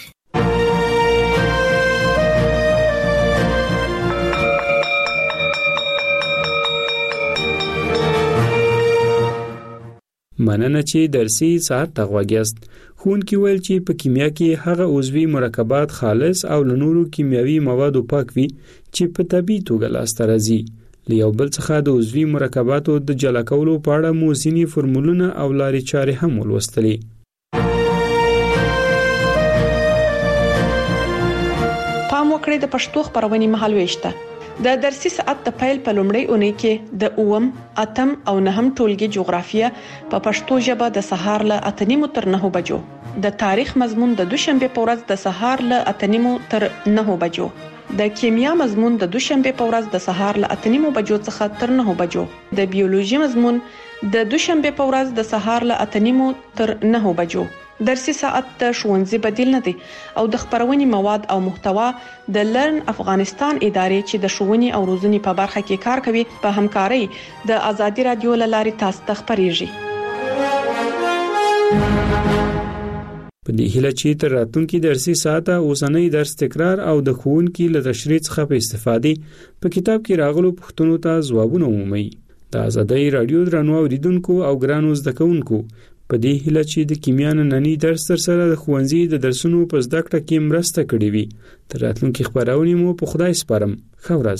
مننه چې درسي ساعت ته غوږیاست. ښوونکي ویل چې په کیمیا کې هغه عضوي مرکبات خالص او له نورو کیمیاوي موادو پاک وي چې په طبیعي توګه لاسته راځي. له یو بل څخه د عضوي مرکباتو د جلا کولو په اړه مو ځینې فورمولونه او لارې چارې هم ولوستلې. پام وکړئ د پښتو خبرونې مهالويشته. د درسي ساعت د پیل په لومړۍ اونۍ کې د 8م، 8م او 9م ټولګي جغرافیه په پښتو ژبه د سهار له 8:30 تر 9 بجو، د تاریخ مضمون د دوشنبه په ورځ د سهار له 8:30 تر 9 بجو، د کیمیا مضمون د دوشنبه په ورځ د سهار له 8:30 بجو څخه تر 9 بجو، د بیولوژي مضمون د دوشنبه په ورځ د سهار له 8:30 تر 9 بجو. درسي ساعت د ښوونځي بدیل نه دی او د خبرونې مواد او محتوا د لرن افغانستان ادارې چې د ښوونې او روزنې په برخه کې کار کوي په همکارۍ د ازادي رادیو لارې تاسو ته خبريږي. په دې هیله چې تر راتلونکي درسي ساعت اوسنۍ درس تکرار او د ښوونکي له تشریح څخه په استفادې په کتاب کې راغلو پوښتنو ته ځوابونه ومومئ. د ازادي رادیو درنو اوریدونکو او ګرانو زده کوونکو په دې هیله چې د کیمیا نننی درس تر سره د ښوونځي د درسونو په زده کړه کې مرسته کړې وي. تر راتلونکي خبرونه مو په خدای سپارم. ښه ورځ.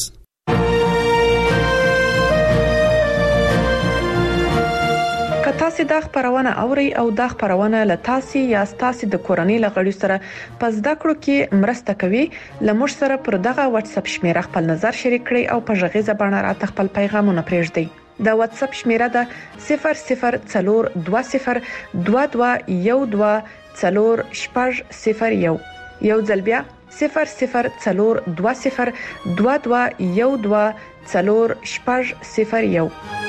تاسو دا خبرونه اوري او دا خبرونه له تاسو یا تاسو د کورنۍ لغړي سره په زده کړو کې مرسته کوي. لمر سره پر دغه واتس اپ شمیره خپل نظر شریک کړئ او په ژغې زبانه راته خپل پیغامونه پرېږدئ. د واتس اپ شمیره ده 004222124001 یو ځل بیا 004222124001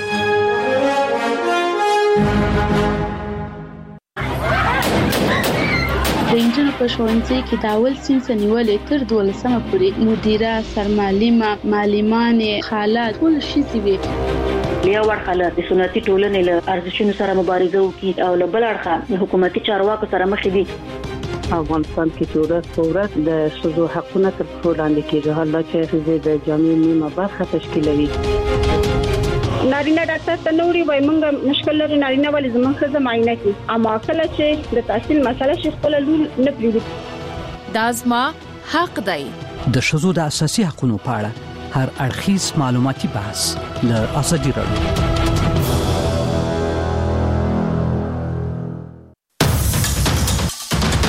د انجن په ښوونځي کې د اول صنف نیولې تر 12مه پورې مدیره سرمعلمه معلمانې خالات ټول شي وي یو ورخاله د سنتي ټولنې له ارزښتونو سره مبارزه وکړي او له بل اړخه حکومتي چارواکو سره مخ دي. افغانستان کې چې ورځ د ښځو حقونه تر پښو لاندې کېږي، حالا چې ښځې د جامعې نیمه برخه تشکیلوي. نارینه ډاکټر ته نوري وای مونږ مشکل لري نارینه ولې زمونږ ښځه معاینه کوي، اما کله چې د تحصیل مسله شي خپل لور نه پریږدي. دا زما حق دی. د ښځو د اساسي حقوقو په اړه هر اړخیز معلوماتي بحث له ازادي راډیو